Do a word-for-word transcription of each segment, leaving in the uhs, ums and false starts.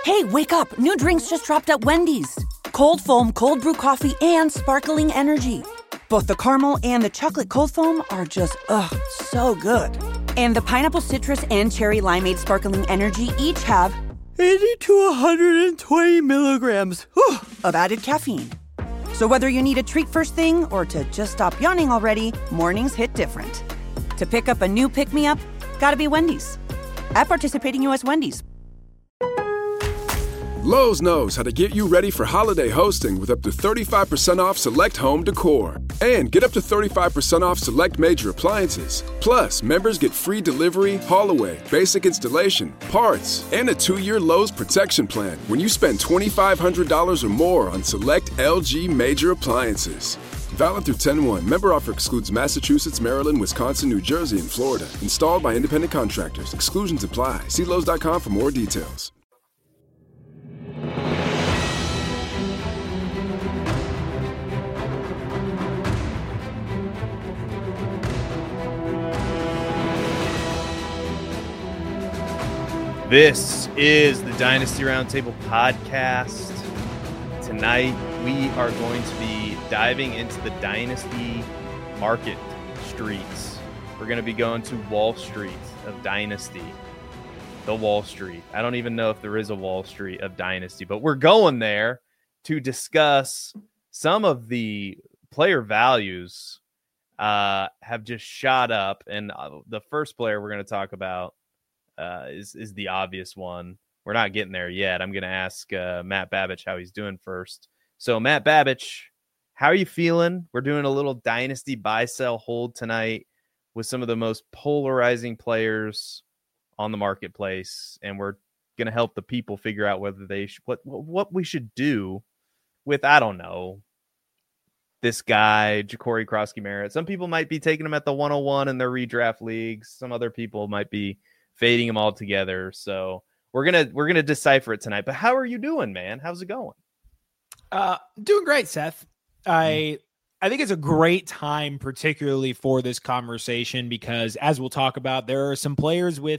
Hey, wake up. New drinks just dropped at Wendy's. Cold foam, cold brew coffee, and sparkling energy. Both the caramel and the chocolate cold foam are just, ugh, so good. And the pineapple citrus and cherry limeade sparkling energy each have eighty to one hundred twenty milligrams whew, of added caffeine. So whether you need a treat first thing or to just stop yawning already, mornings hit different. To pick up a new pick-me-up, gotta be Wendy's. At participating U S Wendy's. Lowe's knows how to get you ready for holiday hosting with up to thirty-five percent off select home decor. And get up to thirty-five percent off select major appliances. Plus, members get free delivery, haul-away, basic installation, parts, and a two-year Lowe's protection plan when you spend twenty-five hundred dollars or more on select L G major appliances. Valid through ten one. Member offer excludes Massachusetts, Maryland, Wisconsin, New Jersey, and Florida. Installed by independent contractors. Exclusions apply. See Lowe's dot com for more details. This is the Dynasty Roundtable podcast. Tonight, we are going to be diving into the Dynasty market streets. We're going to be going to Wall Street of Dynasty. The Wall Street. I don't even know if there is a Wall Street of Dynasty, but we're going there to discuss some of the player values uh, have just shot up. And uh, the first player we're going to talk about Uh, is is the obvious one. We're not getting there yet. I'm going to ask uh, Matt Babich how he's doing first. So, Matt Babich, how are you feeling? We're doing a little Dynasty buy-sell hold tonight with some of the most polarizing players on the marketplace, and we're going to help the people figure out whether they sh- what what we should do with, I don't know, this guy, Jacory Krosky-Merritt. Some people might be taking him at the one oh one in their redraft leagues. Some other people might be fading them all together. So we're gonna we're gonna decipher it tonight. But how are you doing, man? How's it going? Uh, doing great, Seth. I I think it's a great time, particularly for this conversation, because as we'll talk about, there are some players with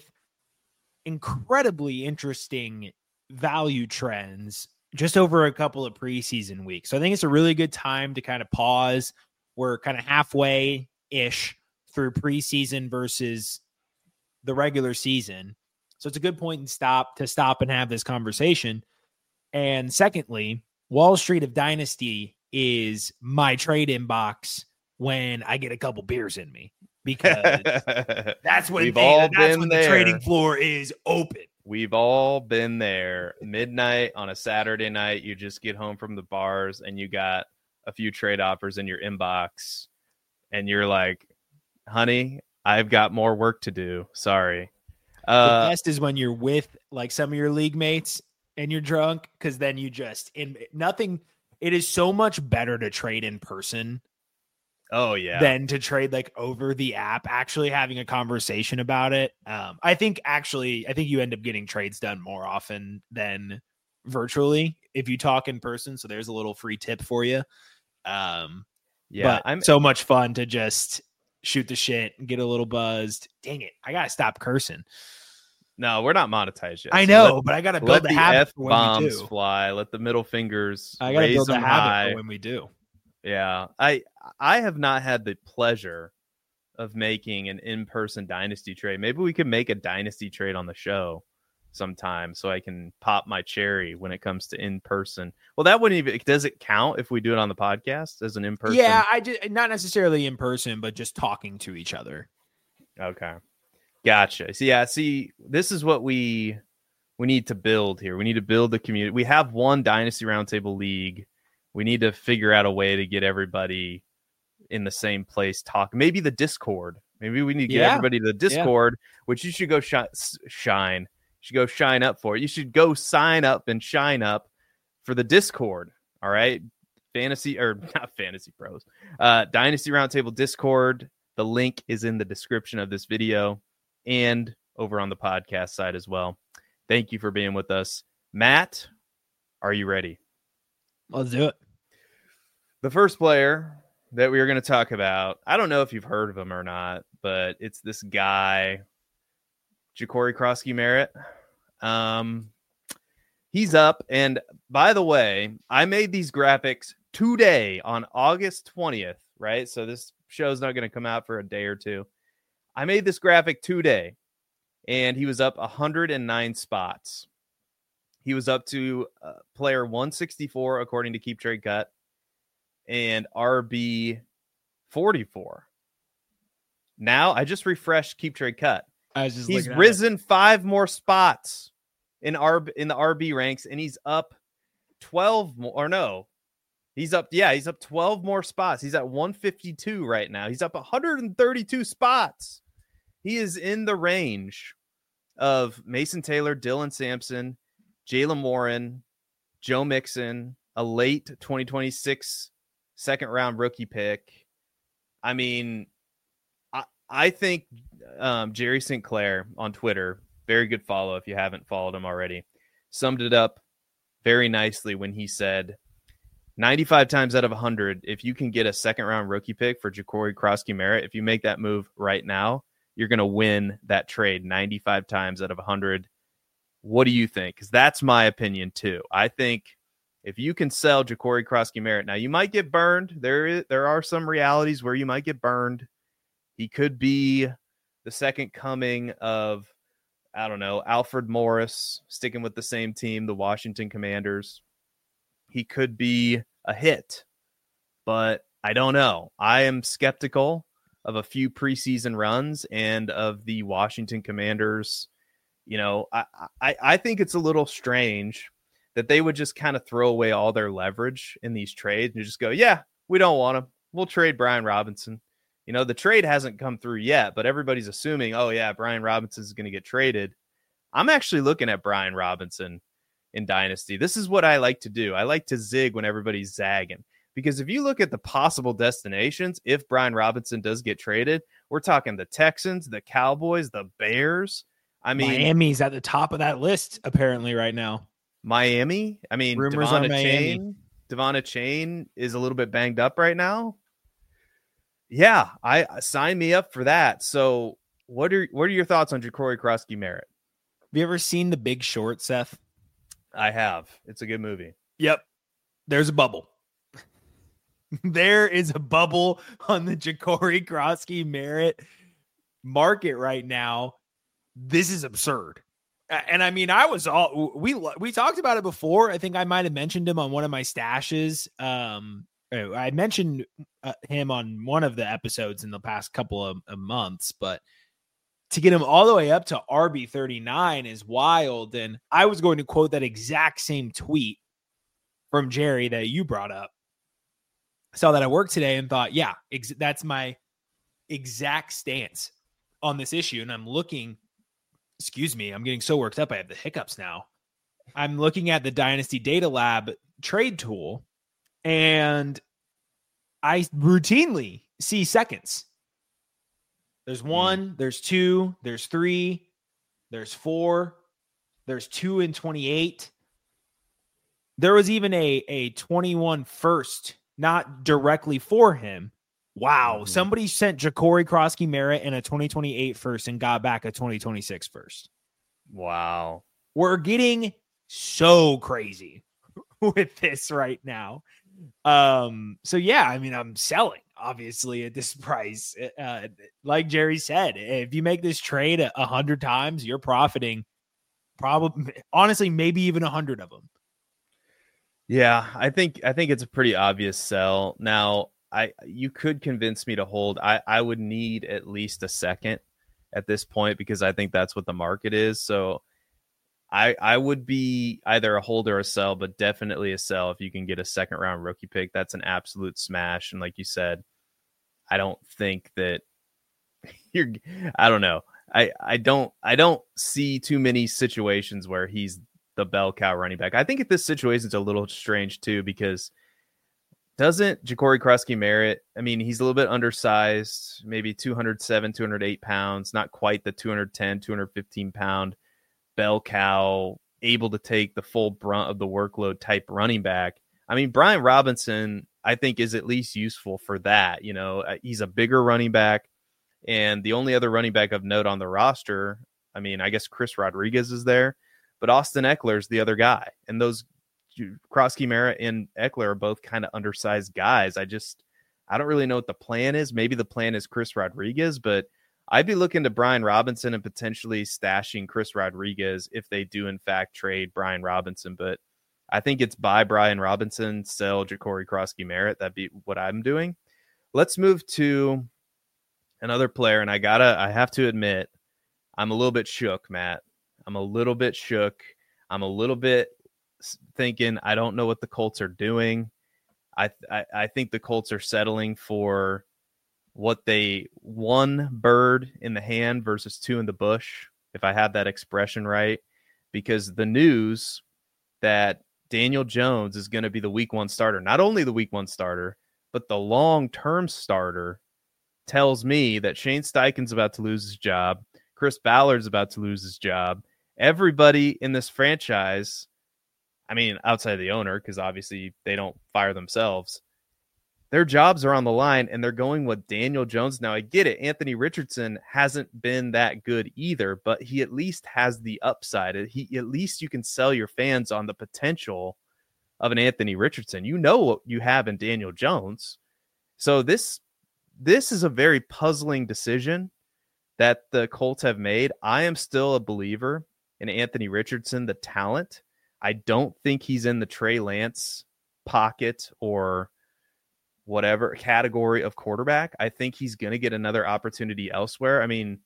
incredibly interesting value trends just over a couple of preseason weeks. So I think it's a really good time to kind of pause. We're kind of halfway ish through preseason versus the regular season. So it's a good point and stop to stop and have this conversation. And secondly, Wall Street of Dynasty is my trade inbox when I get a couple beers in me, because that's when, We've they, all that's been when there. the trading floor is open. We've all been there. Midnight on a Saturday night, you just get home from the bars and you got a few trade offers in your inbox and you're like, honey, I've got more work to do. Sorry. Uh, the best is when you're with like some of your league mates and you're drunk, because then you just in nothing. It is so much better to trade in person. Oh yeah. Than to trade like over the app, actually having a conversation about it. Um, I think actually, I think you end up getting trades done more often than virtually if you talk in person. So there's a little free tip for you. Um, yeah, but I'm so much fun to just shoot the shit and get a little buzzed. Dang it. I got to stop cursing. No, we're not monetized yet. I So know, let, but I got to let build the the habit F for when we bombs do. fly. Let the middle fingers I got to raise build the them habit high. for when we do. Yeah, I I have not had the pleasure of making an in-person dynasty trade. Maybe we could make a dynasty trade on the show sometime so I can pop my cherry when it comes to in-person. Well, that wouldn't even, does it count if we do it on the podcast as an in-person? Yeah, I just, not necessarily in person, but just talking to each other. Okay. Gotcha. So yeah, see, this is what we we need to build here. We need to build the community. We have one Dynasty Roundtable League. We need to figure out a way to get everybody in the same place talking. Maybe the Discord. Maybe we need to get Yeah. everybody to the Discord, yeah. which you should go sh- shine. You should go shine up for. You should go sign up and shine up for the Discord. All right. Fantasy or not Fantasy Pros. Uh, Dynasty Roundtable Discord. The link is in the description of this video and over on the podcast side as well. Thank you for being with us. Matt, are you ready? Let's do it. The first player that we are going to talk about, I don't know if you've heard of him or not, but it's this guy, Jacory Krosky-Merritt. Um, he's up. And by the way, I made these graphics today on August twentieth, right? So this show's not going to come out for a day or two. I made this graphic today, and he was up one hundred nine spots. He was up to uh, player one sixty-four, according to Keep Trade Cut, and R B forty-four. Now, I just refreshed Keep Trade Cut. I was just he's risen five more spots in R in the R B ranks, and he's up twelve more, or no, he's up, yeah, he's up twelve more spots. He's at one fifty-two right now. He's up one hundred thirty-two spots. He is in the range of Mason Taylor, Dylan Sampson, Jaylen Warren, Joe Mixon, a late twenty twenty-six second round rookie pick. I mean, I, I think um, Jerry Sinclair on Twitter, very good follow if you haven't followed him already, summed it up very nicely when he said, ninety-five times out of one hundred, if you can get a second round rookie pick for Ja'Cory Krosky-Merritt, if you make that move right now, you're going to win that trade ninety-five times out of one hundred. What do you think? Because that's my opinion too. I think if you can sell Ja'Cory Krosky-Merritt, now you might get burned. There is, there are some realities where you might get burned. He could be the second coming of, I don't know, Alfred Morris, sticking with the same team, the Washington Commanders. He could be a hit, but I don't know. I am skeptical of a few preseason runs and of the Washington Commanders. You know, I, I, I think it's a little strange that they would just kind of throw away all their leverage in these trades and just go, yeah, we don't want him. We'll trade Brian Robinson. You know, the trade hasn't come through yet, but everybody's assuming, oh yeah, Brian Robinson is going to get traded. I'm actually looking at Brian Robinson in Dynasty. This is what I like to do. I like to zig when everybody's zagging. Because if you look at the possible destinations, if Brian Robinson does get traded, we're talking the Texans, the Cowboys, the Bears. I mean, Miami's at the top of that list apparently right now. Miami. I mean, rumors Devon on Miami. Chain, Devon Chain is a little bit banged up right now. Yeah, I sign me up for that. So, what are what are your thoughts on Ja'Cory Krosky-Merritt? Have you ever seen The Big Short, Seth? I have. It's a good movie. Yep. There's a bubble. There is a bubble on the Ja'Cory Krosky-Merritt market right now. This is absurd. And I mean, I was all we we talked about it before. I think I might have mentioned him on one of my stashes. Um, I mentioned uh, him on one of the episodes in the past couple of, of months, but to get him all the way up to R B thirty-nine is wild. And I was going to quote that exact same tweet from Jerry that you brought up. I saw that at work today and thought, yeah, ex- that's my exact stance on this issue. And I'm looking, excuse me, I'm getting so worked up. I have the hiccups now. I'm looking at the Dynasty Data Lab trade tool, and I routinely see seconds. There's one, there's two, there's three, there's four, there's two and twenty-eight. There was even a, a twenty-one first, not directly for him. Wow. Mm-hmm. Somebody sent Ja'Cory Krosky-Merritt and a twenty twenty-eight first and got back a twenty twenty-six first. Wow. We're getting so crazy with this right now. Um, so yeah, I mean, I'm selling obviously at this price. Uh, like Jerry said, if you make this trade a, a hundred times, you're profiting probably, honestly, maybe even a hundred of them. Yeah, I think I think it's a pretty obvious sell. Now, I you could convince me to hold. I, I would need at least a second at this point because I think that's what the market is. So I I would be either a hold or a sell, but definitely a sell if you can get a second round rookie pick. That's an absolute smash. And like you said, I don't think that you're I don't know. I, I don't I don't see too many situations where he's the bell cow running back. I think if this situation is a little strange too, because doesn't Ja'Cory Krosky-Merritt, I mean, he's a little bit undersized, maybe two hundred seven, two hundred eight pounds, not quite the two hundred ten, two hundred fifteen pound bell cow, able to take the full brunt of the workload type running back. I mean, Brian Robinson, I think, is at least useful for that. You know, he's a bigger running back, and the only other running back of note on the roster, I mean, I guess Chris Rodriguez is there, but Austin Eckler's the other guy. And those Kroski-Mara and Eckler are both kind of undersized guys. I just, I don't really know what the plan is. Maybe the plan is Chris Rodriguez, but I'd be looking to Brian Robinson and potentially stashing Chris Rodriguez if they do in fact trade Brian Robinson. But I think it's buy Brian Robinson, sell Jacory Kroski-Mara. That'd be what I'm doing. Let's move to another player. And I gotta, I have to admit, I'm a little bit shook, Matt. I'm a little bit shook. I'm a little bit thinking, I don't know what the Colts are doing. I, I, I think the Colts are settling for what they one bird in the hand versus two in the bush, if I have that expression right, because the news that Daniel Jones is going to be the week one starter, not only the week one starter, but the long-term starter, tells me that Shane Steichen's about to lose his job. Chris Ballard's about to lose his job. Everybody in this franchise, I mean, outside of the owner, because obviously they don't fire themselves, their jobs are on the line, and they're going with Daniel Jones. Now, I get it. Anthony Richardson hasn't been that good either, but he at least has the upside. He At least you can sell your fans on the potential of an Anthony Richardson. You know what you have in Daniel Jones. So this this is a very puzzling decision that the Colts have made. I am still a believer in Anthony Richardson, the talent. I don't think he's in the Trey Lance pocket or whatever category of quarterback. I think he's going to get another opportunity elsewhere. I mean,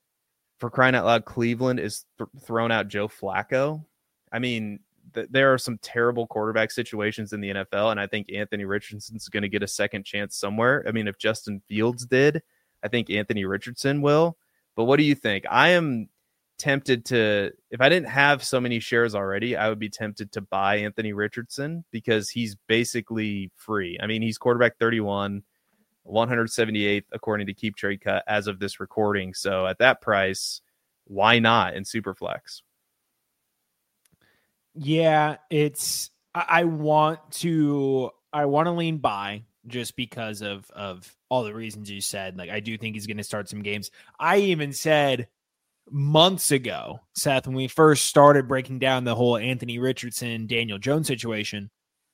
for crying out loud, Cleveland is th- thrown out Joe Flacco. I mean, th- there are some terrible quarterback situations in the N F L, and I think Anthony Richardson's going to get a second chance somewhere. I mean, if Justin Fields did, I think Anthony Richardson will. But what do you think? I am tempted to, if I didn't have so many shares already, I would be tempted to buy Anthony Richardson because he's basically free. I mean, he's quarterback thirty-one, one hundred seventy-eighth according to Keep Trade Cut as of this recording. So at that price, why not in Superflex? Yeah, it's I, I want to I want to lean buy just because of of all the reasons you said. Like, I do think he's going to start some games. I even said months ago, Seth, when we first started breaking down the whole Anthony Richardson, Daniel Jones situation,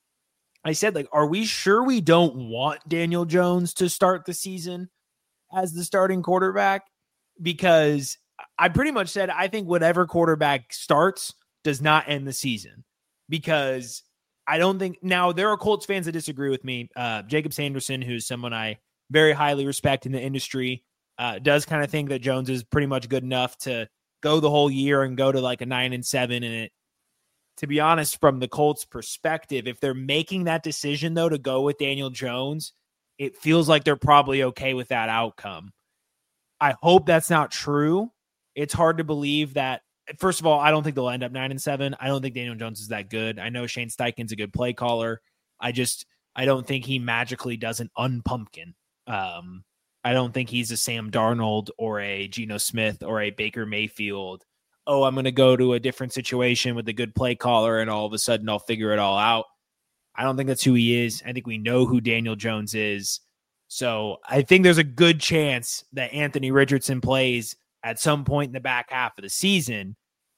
I said, like, are we sure we don't want Daniel Jones to start the season as the starting quarterback? Because I pretty much said, I think whatever quarterback starts does not end the season, because I don't think, now there are Colts fans that disagree with me. Uh, Jacob Sanderson, who's someone I very highly respect in the industry, Uh, does kind of think that Jones is pretty much good enough to go the whole year and go to like a nine and seven. And it, to be honest, from the Colts perspective, if they're making that decision though to go with Daniel Jones, it feels like they're probably okay with that outcome. I hope that's not true. It's hard to believe that. First of all, I don't think they'll end up nine and seven. I don't think Daniel Jones is that good. I know Shane Steichen's a good play caller. I just, I don't think he magically does an unpumpkin. Um, I don't think he's a Sam Darnold or a Geno Smith or a Baker Mayfield. Oh, I'm going to go to a different situation with a good play caller and all of a sudden I'll figure it all out. I don't think that's who he is. I think we know who Daniel Jones is. So I think there's a good chance that Anthony Richardson plays at some point in the back half of the season.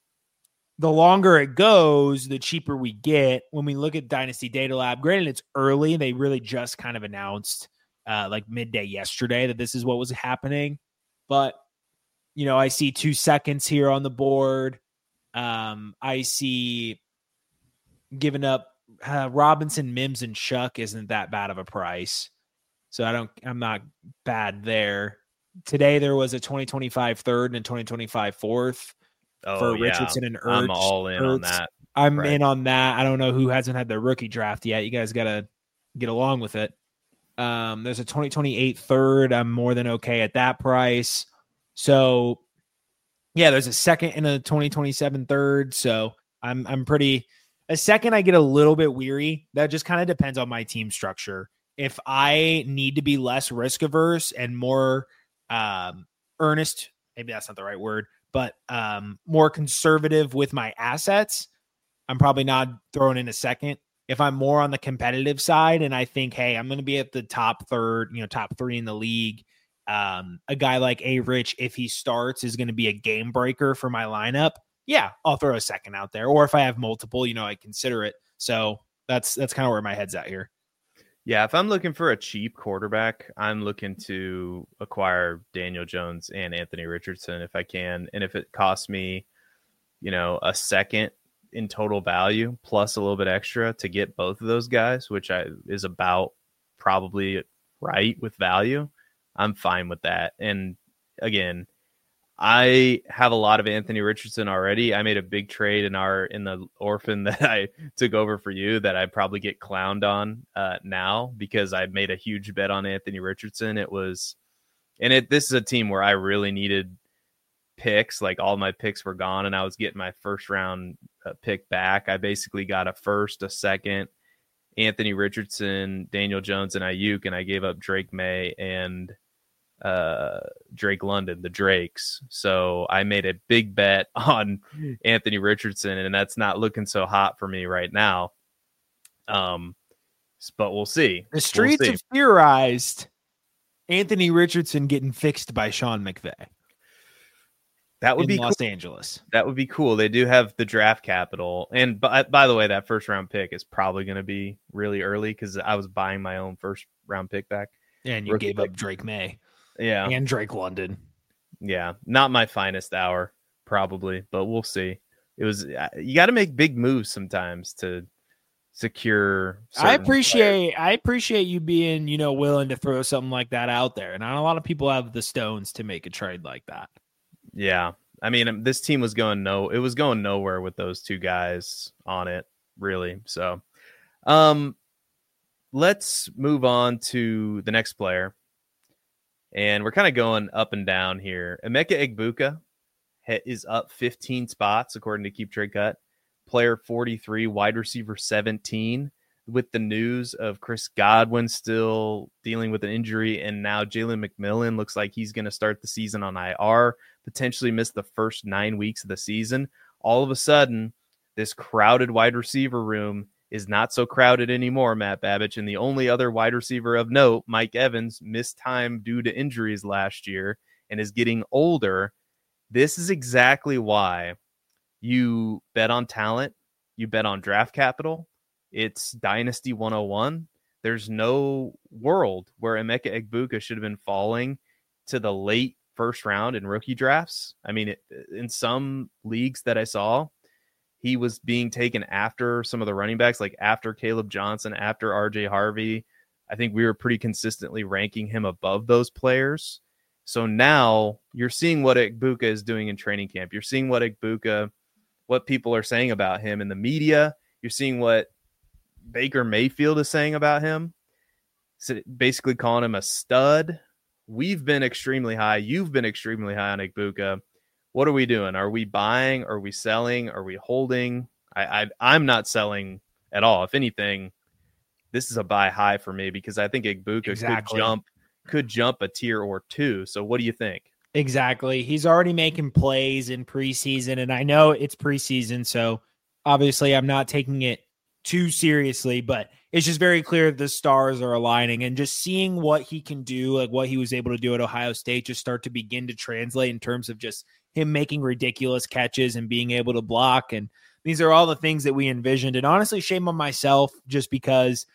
The longer it goes, the cheaper we get. When we look at Dynasty Data Lab, granted it's early, they really just kind of announced Uh, like midday yesterday that this is what was happening. But, you know, I see two seconds here on the board. Um, I see giving up uh, Robinson, Mims, and Shuck isn't that bad of a price. So I don't, I'm not bad there. Today there was a twenty twenty-five third and twenty twenty-five fourth oh, for yeah. Richardson and Ertz. I'm all in Ertz. on that. I'm right. in on that. I don't know who hasn't had their rookie draft yet. You guys got to get along with it. Um, there's a twenty twenty-eight third. I'm more than okay at that price. So yeah, there's a second and a twenty twenty-seven third. So I'm, I'm pretty, a second I get a little bit weary. That just kind of depends on my team structure. If I need to be less risk averse and more, um, earnest, maybe that's not the right word, but, um, more conservative with my assets, I'm probably not throwing in a second. If I'm more on the competitive side and I think, hey, I'm going to be at the top third, you know, top three in the league, um, a guy like A Rich, if he starts, is going to be a game breaker for my lineup, yeah, I'll throw a second out there. Or if I have multiple, you know, I consider it. So that's that's kind of where my head's at here. Yeah, if I'm looking for a cheap quarterback, I'm looking to acquire Daniel Jones and Anthony Richardson if I can. And if it costs me, you know, a second in total value plus a little bit extra to get both of those guys, which I is about probably right with value, I'm fine with that. And again, I have a lot of Anthony Richardson already. I made a big trade in our in the orphan that I took over for you that I probably get clowned on uh, now because I made a huge bet on Anthony Richardson. It was, and it this is a team where I really needed picks. Like all my picks were gone, and I was getting my first round uh, pick back. I basically got a first, a second, Anthony Richardson, Daniel Jones, and Ayuk, and I gave up Drake May and uh Drake London, the Drakes. So I made a big bet on Anthony Richardson, and that's not looking so hot for me right now. Um, but we'll see. The streets we'll see. have theorized Anthony Richardson getting fixed by Sean McVay. That would in be Los cool. Angeles. That would be cool. They do have the draft capital, and by, by the way, that first round pick is probably going to be really early because I was buying my own first round pick back, and you Rookie gave pick. up Drake May. Yeah. And Drake London. Yeah. Not my finest hour, probably, but we'll see. It was, you got to make big moves sometimes to secure. I appreciate, players. I appreciate you being, you know, willing to throw something like that out there. And not a lot of people have the stones to make a trade like that. Yeah. I mean, this team was going no, it was going nowhere with those two guys on it, really. So, um, let's move on to the next player. And we're kind of going up and down here. Emeka Egbuka is up fifteen spots, according to Keep Trade Cut. Player forty-three, wide receiver seventeen, with the news of Chris Godwin still dealing with an injury. And now Jalen McMillan looks like he's going to start the season on I R, potentially miss the first nine weeks of the season. All of a sudden, this crowded wide receiver room is not so crowded anymore, Matt Babich. And the only other wide receiver of note, Mike Evans, missed time due to injuries last year and is getting older. This is exactly why you bet on talent. You bet on draft capital. It's Dynasty one oh one. There's no world where Emeka Egbuka should have been falling to the late first round in rookie drafts. I mean, it, in some leagues that I saw, he was being taken after some of the running backs, like after Caleb Johnson, after R J Harvey. I think we were pretty consistently ranking him above those players. So now you're seeing what Egbuka is doing in training camp. You're seeing what Egbuka, what people are saying about him in the media. You're seeing what Baker Mayfield is saying about him. So basically calling him a stud. We've been extremely high. You've been extremely high on Egbuka. What are we doing? Are we buying? Are we selling? Are we holding? I, I, I'm not selling at all. If anything, this is a buy high for me because I think Egbuka exactly. could jump could jump a tier or two. So what do you think? Exactly. He's already making plays in preseason, and I know it's preseason, so obviously I'm not taking it too seriously, but it's just very clear the stars are aligning, and just seeing what he can do, like what he was able to do at Ohio State, just start to begin to translate in terms of just him making ridiculous catches and being able to block. And these are all the things that we envisioned. And honestly, shame on myself just because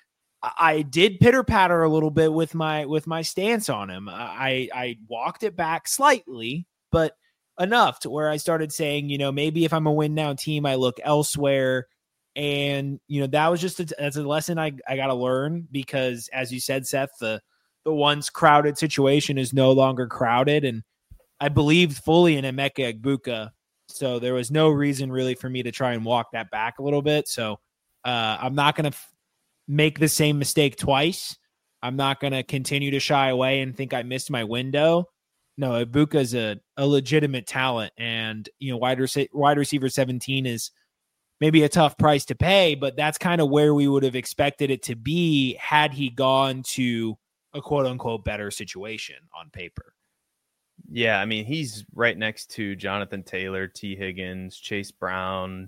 I did pitter patter a little bit with my, with my stance on him. I, I walked it back slightly, but enough to where I started saying, you know, maybe if I'm a win now team, I look elsewhere. And, you know, that was just, a, that's a lesson I, I got to learn because as you said, Seth, the, the once crowded situation is no longer crowded. And I believed fully in Emeka Egbuka. So there was no reason really for me to try and walk that back a little bit. So uh, I'm not going to f- make the same mistake twice. I'm not going to continue to shy away and think I missed my window. No, Egbuka is a, a legitimate talent, and, you know, wide, rec- wide receiver seventeen is maybe a tough price to pay, but that's kind of where we would have expected it to be had he gone to a quote unquote better situation on paper. Yeah, I mean, he's right next to Jonathan Taylor, T. Higgins, Chase Brown.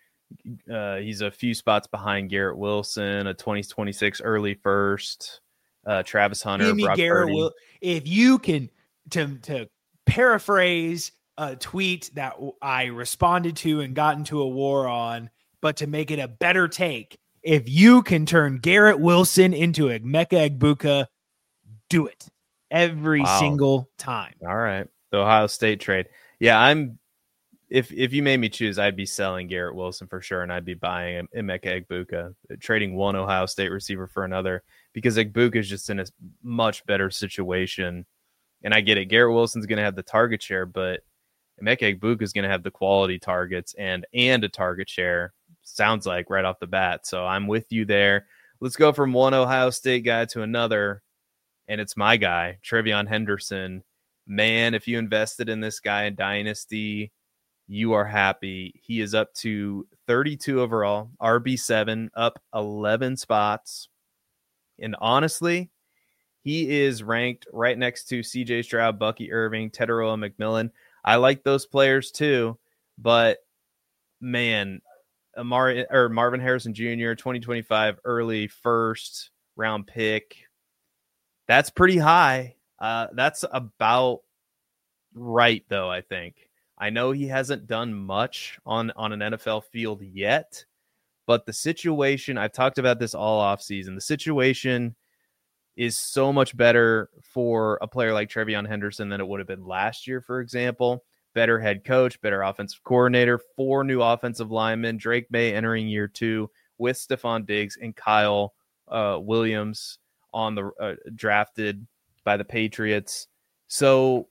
Uh, he's a few spots behind Garrett Wilson, a twenty twenty-six early first. Uh, Travis Hunter, Give me Brock Garrett Purdy. Will- if you can, to to paraphrase a tweet that I responded to and got into a war on, but to make it a better take, if you can turn Garrett Wilson into Emeka Egbuka, do it every wow. single time. All right. The Ohio State trade. Yeah, I'm if if you made me choose, I'd be selling Garrett Wilson for sure, and I'd be buying Emeka Egbuka, trading one Ohio State receiver for another, because Egbuka is just in a much better situation. And I get it. Garrett Wilson's going to have the target share, but Emeka Egbuka is going to have the quality targets and and a target share, sounds like, right off the bat. So I'm with you there. Let's go from one Ohio State guy to another, and it's my guy, TreVeyon Henderson. Man, if you invested in this guy in Dynasty, you are happy. He is up to thirty-two overall, R B seven, up eleven spots. And honestly, he is ranked right next to C J Stroud, Bucky Irving, Teteroa McMillan. I like those players too, but man, Amari, or Marvin Harrison Junior, twenty twenty-five early first round pick. That's pretty high. Uh, that's about right, though, I think. I know he hasn't done much on, on an N F L field yet, but the situation, I've talked about this all offseason, the situation is so much better for a player like TreVeyon Henderson than it would have been last year, for example. Better head coach, better offensive coordinator, four new offensive linemen, Drake May entering year two with Stephon Diggs and Kyle uh, Williams on the uh, drafted by the Patriots. So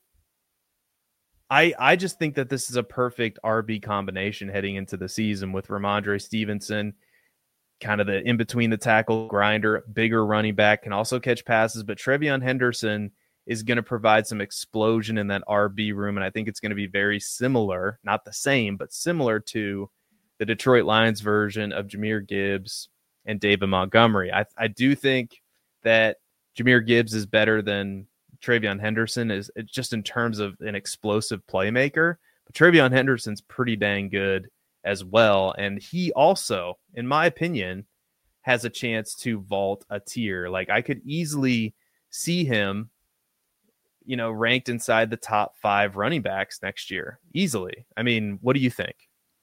I I just think that this is a perfect R B combination heading into the season with Ramondre Stevenson, kind of the in-between the tackle grinder, bigger running back, can also catch passes, but TreVeyon Henderson is going to provide some explosion in that R B room, and I think it's going to be very similar, not the same, but similar to the Detroit Lions version of Jahmyr Gibbs and David Montgomery. I, I do think that Jahmyr Gibbs is better than TreVeyon Henderson, is just in terms of an explosive playmaker, but TreVeyon Henderson's pretty dang good as well. And he also, in my opinion, has a chance to vault a tier. Like, I could easily see him, you know, ranked inside the top five running backs next year. Easily. I mean, what do you think?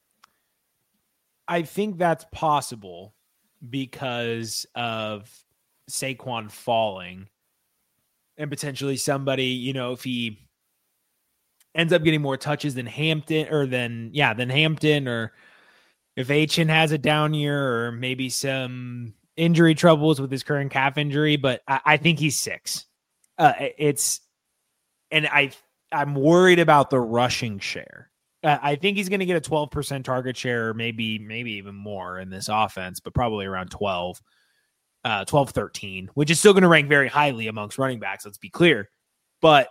I think that's possible because of Saquon falling. And potentially somebody, you know, if he ends up getting more touches than Hampton or than, yeah, than Hampton, or if Achane has a down year, or maybe some injury troubles with his current calf injury, but I, I think he's six. Uh, it's, and I, I'm worried about the rushing share. Uh, I think he's going to get a twelve percent target share, or maybe, maybe even more in this offense, but probably around twelve. Uh, twelve, thirteen, which is still going to rank very highly amongst running backs. Let's be clear. But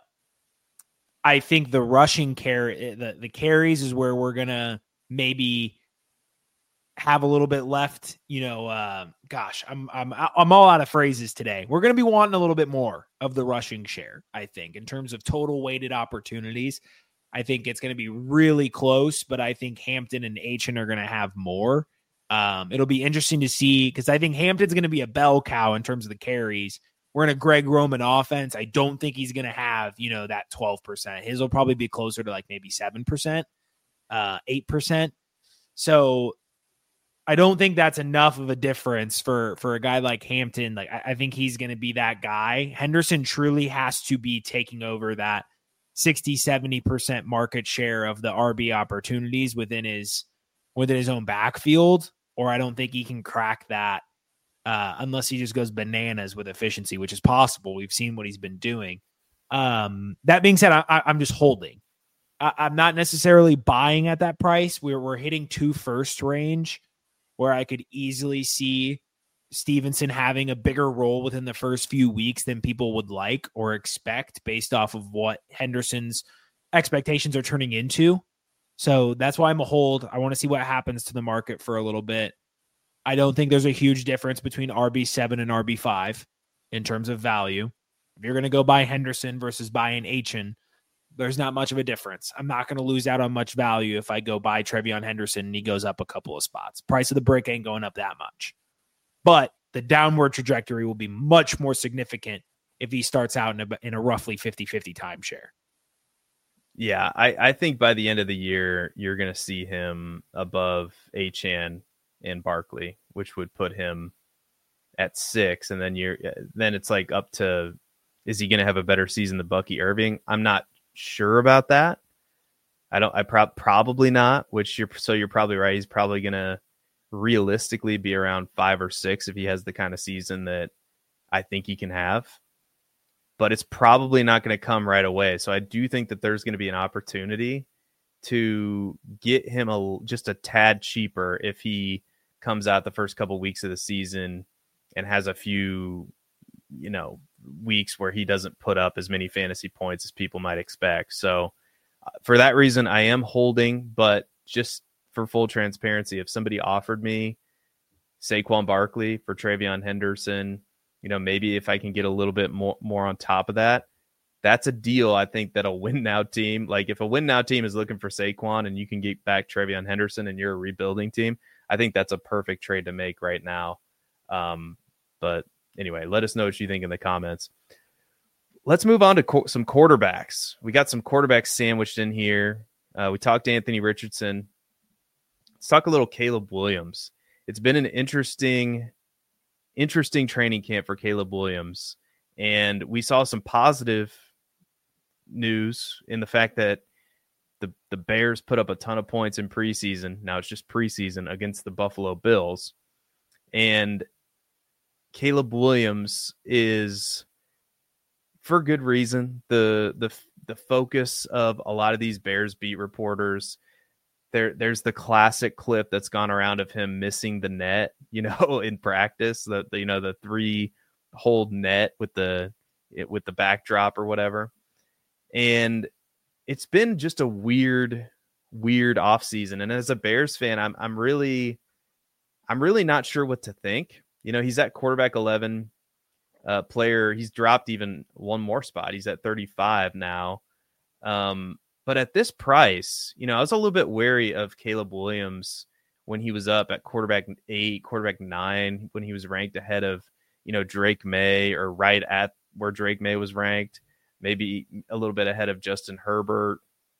I think the rushing carry, the, the carries is where we're going to maybe have a little bit left. You know, uh, gosh, I'm, I'm, I'm all out of phrases today. We're going to be wanting a little bit more of the rushing share, I think, in terms of total weighted opportunities. I think it's going to be really close, but I think Hampton and Achane are going to have more. Um, it'll be interesting to see, because I think Hampton's going to be a bell cow in terms of the carries. We're in a Greg Roman offense. I don't think he's going to have, you know, that twelve percent. His will probably be closer to like maybe seven percent, uh, eight percent. So I don't think that's enough of a difference for, for a guy like Hampton. Like, I, I think he's going to be that guy. Henderson truly has to be taking over that sixty, seventy percent market share of the R B opportunities within his, within his own backfield. Or I don't think he can crack that uh, unless he just goes bananas with efficiency, which is possible. We've seen what he's been doing. Um, that being said, I, I, I'm just holding. I, I'm not necessarily buying at that price. We're, we're hitting two first range where I could easily see Stevenson having a bigger role within the first few weeks than people would like or expect based off of what Henderson's expectations are turning into. So that's why I'm a hold. I want to see what happens to the market for a little bit. I don't think there's a huge difference between R B seven and R B five in terms of value. If you're going to go buy Henderson versus buying Achane, there's not much of a difference. I'm not going to lose out on much value if I go buy TreVeyon Henderson and he goes up a couple of spots. Price of the brick ain't going up that much. But the downward trajectory will be much more significant if he starts out in a, in a roughly fifty-fifty timeshare. Yeah, I, I think by the end of the year, you're going to see him above Achane and Barkley, which would put him at six. And then you're then it's like up to, is he going to have a better season than Bucky Irving? I'm not sure about that. I don't, I pro- probably not, which you're, so you're probably right. He's probably going to realistically be around five or six if he has the kind of season that I think he can have. But it's probably not going to come right away. So I do think that there's going to be an opportunity to get him a just a tad cheaper if he comes out the first couple weeks of the season and has a few, you know, weeks where he doesn't put up as many fantasy points as people might expect. So uh, for that reason, I am holding, but just for full transparency, if somebody offered me Saquon Barkley for TreVeyon Henderson, you know, maybe if I can get a little bit more, more on top of that, that's a deal. I think that a win now team, like if a win now team is looking for Saquon and you can get back TreVeyon Henderson and you're a rebuilding team, I think that's a perfect trade to make right now. Um, but anyway, let us know what you think in the comments. Let's move on to co- some quarterbacks. We got some quarterbacks sandwiched in here. Uh, we talked to Anthony Richardson. Let's talk a little Caleb Williams. It's been an interesting Interesting training camp for Caleb Williams. And we saw some positive news in the fact that the, the Bears put up a ton of points in preseason. Now it's just preseason against the Buffalo Bills. And Caleb Williams is, for good reason, the the the focus of a lot of these Bears beat reporters. There, there's the classic clip that's gone around of him missing the net, you know, in practice, the, the you know, the three hold net with the, it, with the backdrop or whatever. And it's been just a weird, weird off season. And as a Bears fan, I'm, I'm really, I'm really not sure what to think. You know, he's at quarterback eleven uh, player. He's dropped even one more spot. He's at thirty-five now. Um, But at this price, you know, I was a little bit wary of Caleb Williams when he was up at quarterback eight, quarterback nine, when he was ranked ahead of, you know, Drake May or right at where Drake May was ranked, maybe a little bit ahead of Justin Herbert.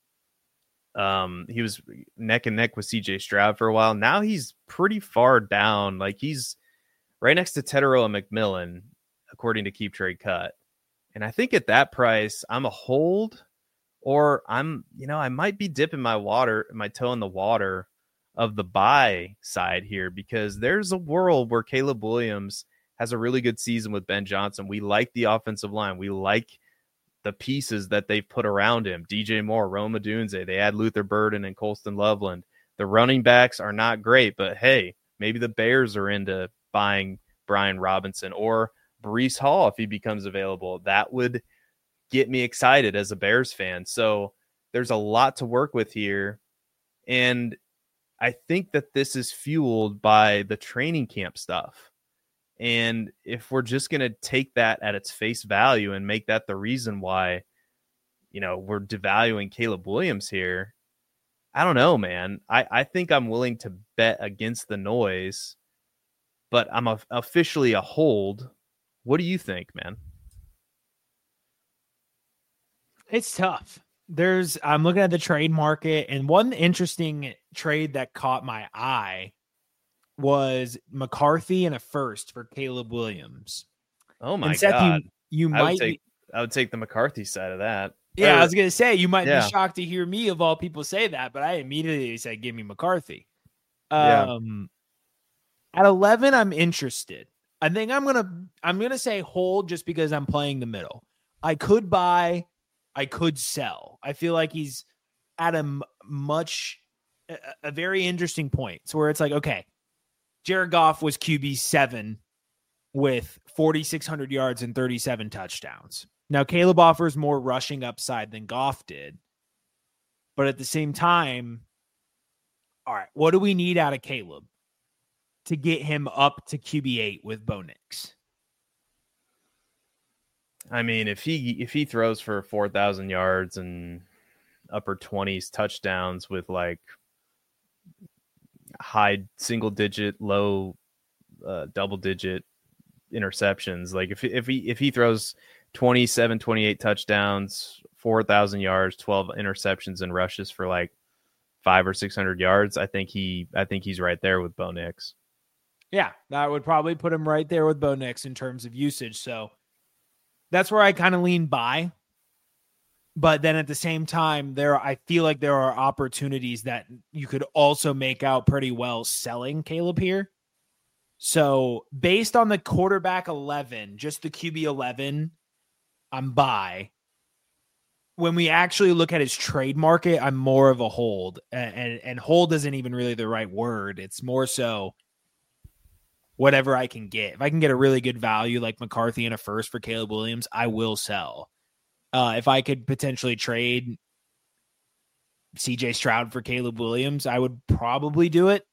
Um, he was neck and neck with C J Stroud for a while. Now he's pretty far down. Like he's right next to Tetero and McMillan, according to Keep Trade Cut. And I think at that price, I'm a hold. Or I'm, you know, I might be dipping my water, my toe in the water of the buy side here, because there's a world where Caleb Williams has a really good season with Ben Johnson. We like the offensive line. We like the pieces that they've put around him. D J Moore, Rome Odunze. They add Luther Burden and Colston Loveland. The running backs are not great, but hey, maybe the Bears are into buying Brian Robinson or Breece Hall if he becomes available. That would get me excited as a Bears fan. So there's a lot to work with here. And I think that this is fueled by the training camp stuff. And if we're just going to take that at its face value and make that the reason why, you know, we're devaluing Caleb Williams here, I don't know, man. I, I think I'm willing to bet against the noise, but I'm a, officially a hold. What do you think, man? It's tough. There's, I'm looking at the trade market, and one interesting trade that caught my eye was McCarthy and a first for Caleb Williams. Oh my Seth, God. You, you I might would take, be, I would take the McCarthy side of that. yeah, or, I was going to say, you might yeah. be shocked to hear me of all people say that, but I immediately said, give me McCarthy. Yeah. Um, at eleven, I'm interested. I think I'm going to, I'm going to say hold just because I'm playing the middle. I could buy, I could sell. I feel like he's at a m- much, a, a very interesting point. So where it's like, okay, Jared Goff was Q B seven with forty-six hundred yards and thirty-seven touchdowns. Now, Caleb offers more rushing upside than Goff did. But at the same time, all right, what do we need out of Caleb to get him up to Q B eight with Bo Nix? I mean, if he if he throws for four thousand yards and upper twenties touchdowns with like high single digit, low uh, double digit interceptions, like if if he if he throws twenty-seven, twenty-eight touchdowns, four thousand yards, twelve interceptions and rushes for like five or six hundred yards, I think he, I think he's right there with Bo Nix. Yeah, that would probably put him right there with Bo Nix in terms of usage. So that's where I kind of lean by. But then at the same time, there, I feel like there are opportunities that you could also make out pretty well selling Caleb here. So based on the quarterback eleven, just the Q B eleven, I'm buy. When we actually look at his trade market, I'm more of a hold. And, and, and hold isn't even really the right word. It's more so whatever I can get. If I can get a really good value like McCarthy in a first for Caleb Williams, I will sell. Uh, if I could potentially trade C J Stroud for Caleb Williams, I would probably do it.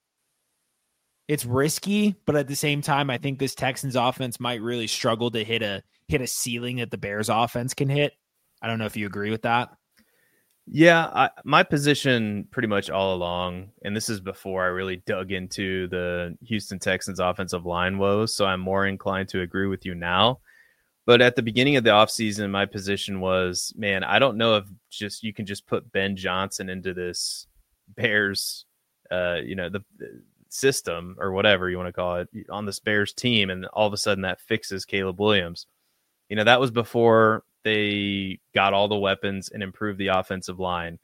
It's risky, but at the same time, I think this Texans offense might really struggle to hit a hit a ceiling that the Bears offense can hit. I don't know if you agree with that. Yeah, I, my position pretty much all along, and this is before I really dug into the Houston Texans offensive line woes, so I'm more inclined to agree with you now. But at the beginning of the offseason, my position was, man, I don't know if just you can just put Ben Johnson into this Bears, uh, you know, the, the system or whatever you want to call it on this Bears team, and all of a sudden that fixes Caleb Williams. You know, that was before they got all the weapons and improved the offensive line.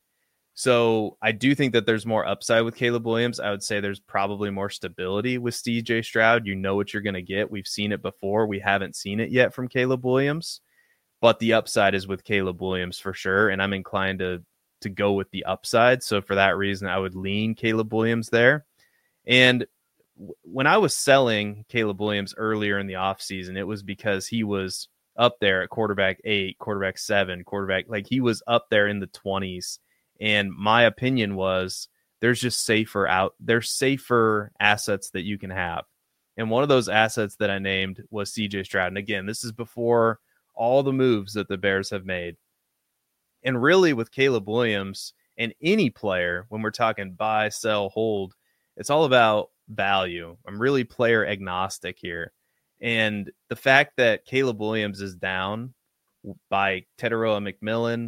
So I do think that there's more upside with Caleb Williams. I would say there's probably more stability with C J Stroud. You know what you're going to get. We've seen it before. We haven't seen it yet from Caleb Williams, but the upside is with Caleb Williams for sure. And I'm inclined to, to go with the upside. So for that reason, I would lean Caleb Williams there. And w- when I was selling Caleb Williams earlier in the offseason, it was because he was up there at quarterback eight, quarterback seven, quarterback, like he was up there in the twenties. And my opinion was there's just safer out. There's safer assets that you can have. And one of those assets that I named was C J Stroud. And again, this is before all the moves that the Bears have made. And really with Caleb Williams and any player, when we're talking buy, sell, hold, it's all about value. I'm really player agnostic here. And the fact that Caleb Williams is down by Teteroa McMillan,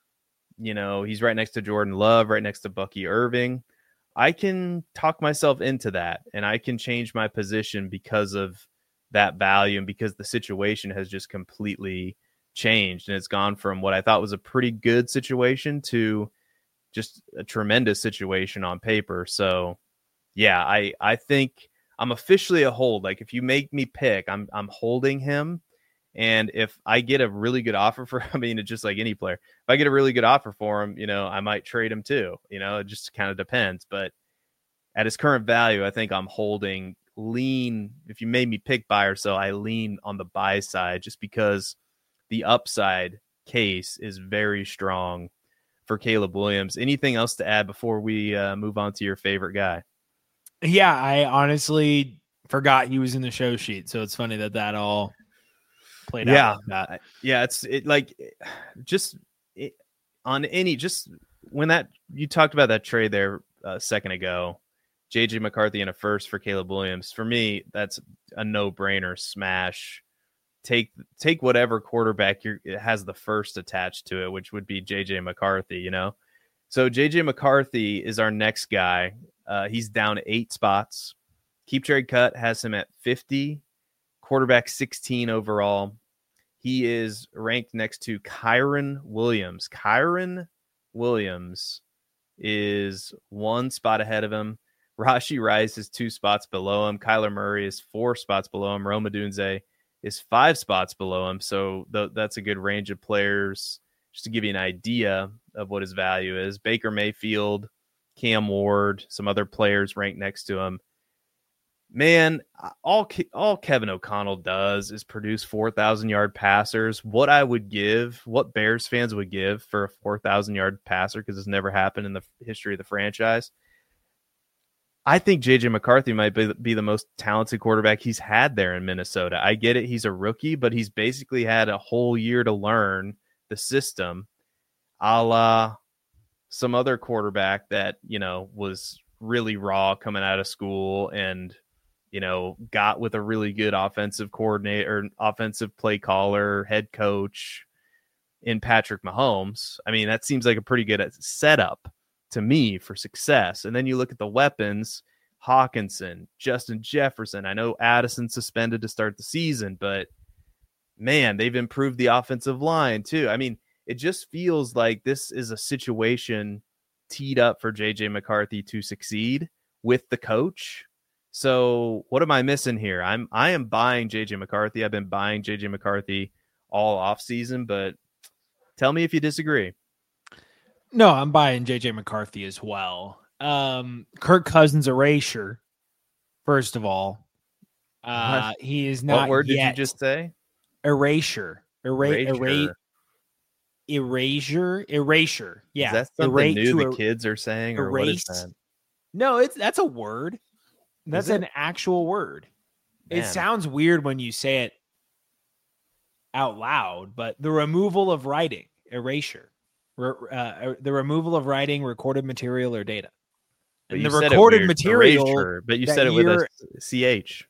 you know, he's right next to Jordan Love, right next to Bucky Irving. I can talk myself into that, and I can change my position because of that value and because the situation has just completely changed. And it's gone from what I thought was a pretty good situation to just a tremendous situation on paper. So, yeah, I, I think I'm officially a hold. Like, if you make me pick, I'm I'm holding him. And if I get a really good offer for, I mean, it's just like any player. If I get a really good offer for him, you know, I might trade him too. You know, it just kind of depends. But at his current value, I think I'm holding lean. If you made me pick buy or sell, I lean on the buy side just because the upside case is very strong for Caleb Williams. Anything else to add before we uh, move on to your favorite guy? Yeah, I honestly forgot he was in the show sheet. So it's funny that that all played yeah. out like that. Yeah, it's it like just it, on any just when that you talked about that trade there a second ago, J J McCarthy in a first for Caleb Williams. For me, that's a no-brainer smash. Take take whatever quarterback you're, it has the first attached to it, which would be J J McCarthy, you know. So J J McCarthy is our next guy. Uh, he's down eight spots. Keep Trade Cut has him at fifty. Quarterback sixteen overall. He is ranked next to Kyren Williams. Kyren Williams is one spot ahead of him. Rashee Rice is two spots below him. Kyler Murray is four spots below him. Rome Odunze is five spots below him. So th- that's a good range of players just to give you an idea of what his value is. Baker Mayfield, Cam Ward, some other players ranked next to him. Man, all all Kevin O'Connell does is produce four thousand yard passers. What I would give, what Bears fans would give for a four thousand yard passer, because it's never happened in the history of the franchise. I think J J McCarthy might be, be the most talented quarterback he's had there in Minnesota. I get it. He's a rookie, but he's basically had a whole year to learn the system, a la some other quarterback that, you know, was really raw coming out of school and, you know, got with a really good offensive coordinator, offensive play caller, head coach, in Patrick Mahomes. I mean, that seems like a pretty good setup to me for success. And then you look at the weapons, Hawkinson, Justin Jefferson. I know Addison suspended to start the season, but man, they've improved the offensive line too. I mean, it just feels like this is a situation teed up for J J McCarthy to succeed with the coach. So what am I missing here? I'm I am buying J J McCarthy. I've been buying J J McCarthy all off season, but tell me if you disagree. No, I'm buying J J McCarthy as well. Um, Kirk Cousins erasure. First of all, uh, he is not. What word yet. did you just say? Erasure. Era- Erasure. Era- erasure. Erasure. Yeah. Is that something Era- new the er- kids are saying, or what is that? No, it's that's a word. That's an actual word. Man. It sounds weird when you say it out loud, but the removal of writing, erasure, Re- uh, the removal of writing, recorded material, or data. But And the said recorded weird, material, erasure, but you said it with a C H.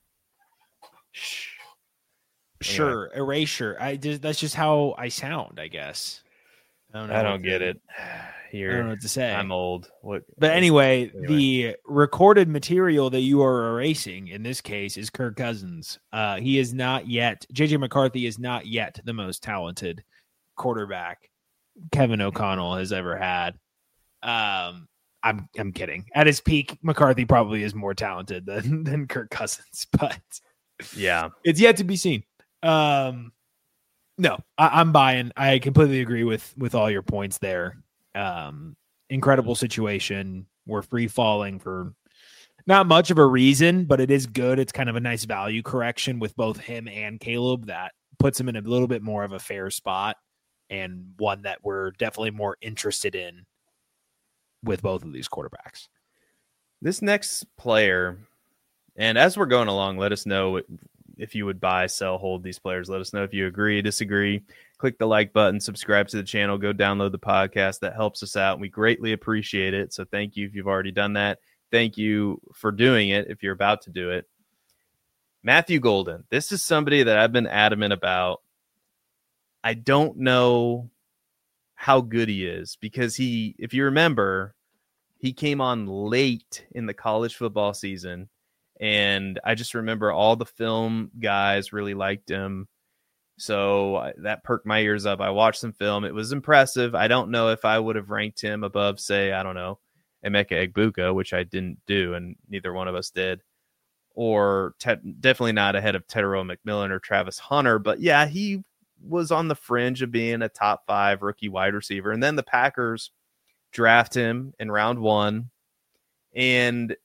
Sure, anyway. Erasure. I just that's just how I sound, I guess. I don't, know I don't get it. Here, I don't know what to say. I'm old. What? But anyway, anyway, the recorded material that you are erasing in this case is Kirk Cousins. Uh, he is not yet. J J McCarthy is not yet the most talented quarterback Kevin O'Connell has ever had. Um, I'm I'm kidding. At his peak, McCarthy probably is more talented than than Kirk Cousins, but yeah, it's yet to be seen. Um, no, I, I'm buying. I completely agree with with all your points there. Um, incredible situation. We're free falling for not much of a reason, but it is good. It's kind of a nice value correction with both him and Caleb that puts him in a little bit more of a fair spot and one that we're definitely more interested in with both of these quarterbacks. This next player, and as we're going along, let us know if you would buy, sell, hold these players. Let us know if you agree, disagree. Click the like button, subscribe to the channel, go download the podcast. That helps us out. We greatly appreciate it. So thank you if you've already done that. Thank you for doing it if you're about to do it. Matthew Golden. This is somebody that I've been adamant about. I don't know how good he is because he, if you remember, he came on late in the college football season. And I just remember all the film guys really liked him. So that perked my ears up. I watched some film. It was impressive. I don't know if I would have ranked him above, say, I don't know, Emeka Egbuka, which I didn't do, and neither one of us did. Or te- definitely not ahead of Tedero McMillan or Travis Hunter. But yeah, he was on the fringe of being a top five rookie wide receiver. And then the Packers draft him in round one. And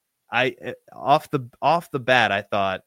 I off the off the bat, I thought,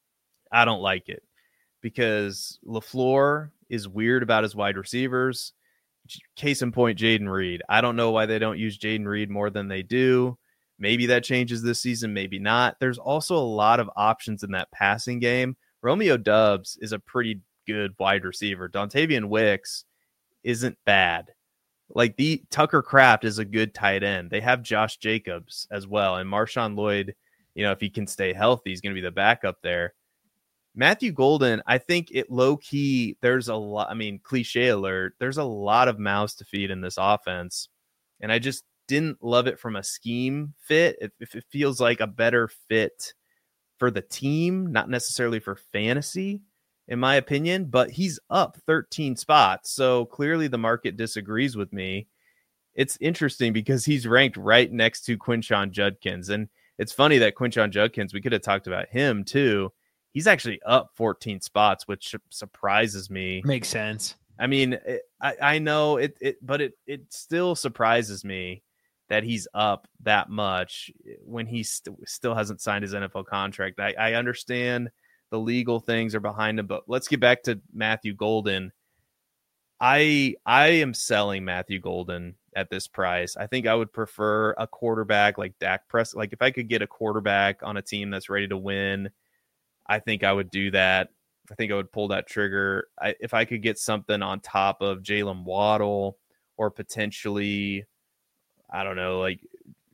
I don't like it because LaFleur is weird about his wide receivers. Case in point, Jayden Reed. I don't know why they don't use Jayden Reed more than they do. Maybe that changes this season, maybe not. There's also a lot of options in that passing game. Romeo Doubs is a pretty good wide receiver. Dontavian Wicks isn't bad. Like the Tucker Kraft is a good tight end. They have Josh Jacobs as well. And Marshawn Lloyd, you know, if he can stay healthy, he's going to be the backup there. Matthew Golden, I think it low key, there's a lot, I mean, cliche alert, there's a lot of mouths to feed in this offense. And I just didn't love it from a scheme fit. It, it feels like a better fit for the team, not necessarily for fantasy, in my opinion, but he's up thirteen spots. So clearly the market disagrees with me. It's interesting because he's ranked right next to Quinshon Judkins. And it's funny that Quinshon Judkins, we could have talked about him too. He's actually up fourteen spots, which surprises me. Makes sense. I mean, it, I, I know it, it, but it, it still surprises me that he's up that much when he st- still hasn't signed his N F L contract. I, I understand the legal things are behind him, but let's get back to Matthew Golden. I I am selling Matthew Golden at this price. I think I would prefer a quarterback like Dak Prescott. Like if I could get a quarterback on a team that's ready to win, I think I would do that. I think I would pull that trigger. I, if I could get something on top of Jalen Waddle or potentially, I don't know, like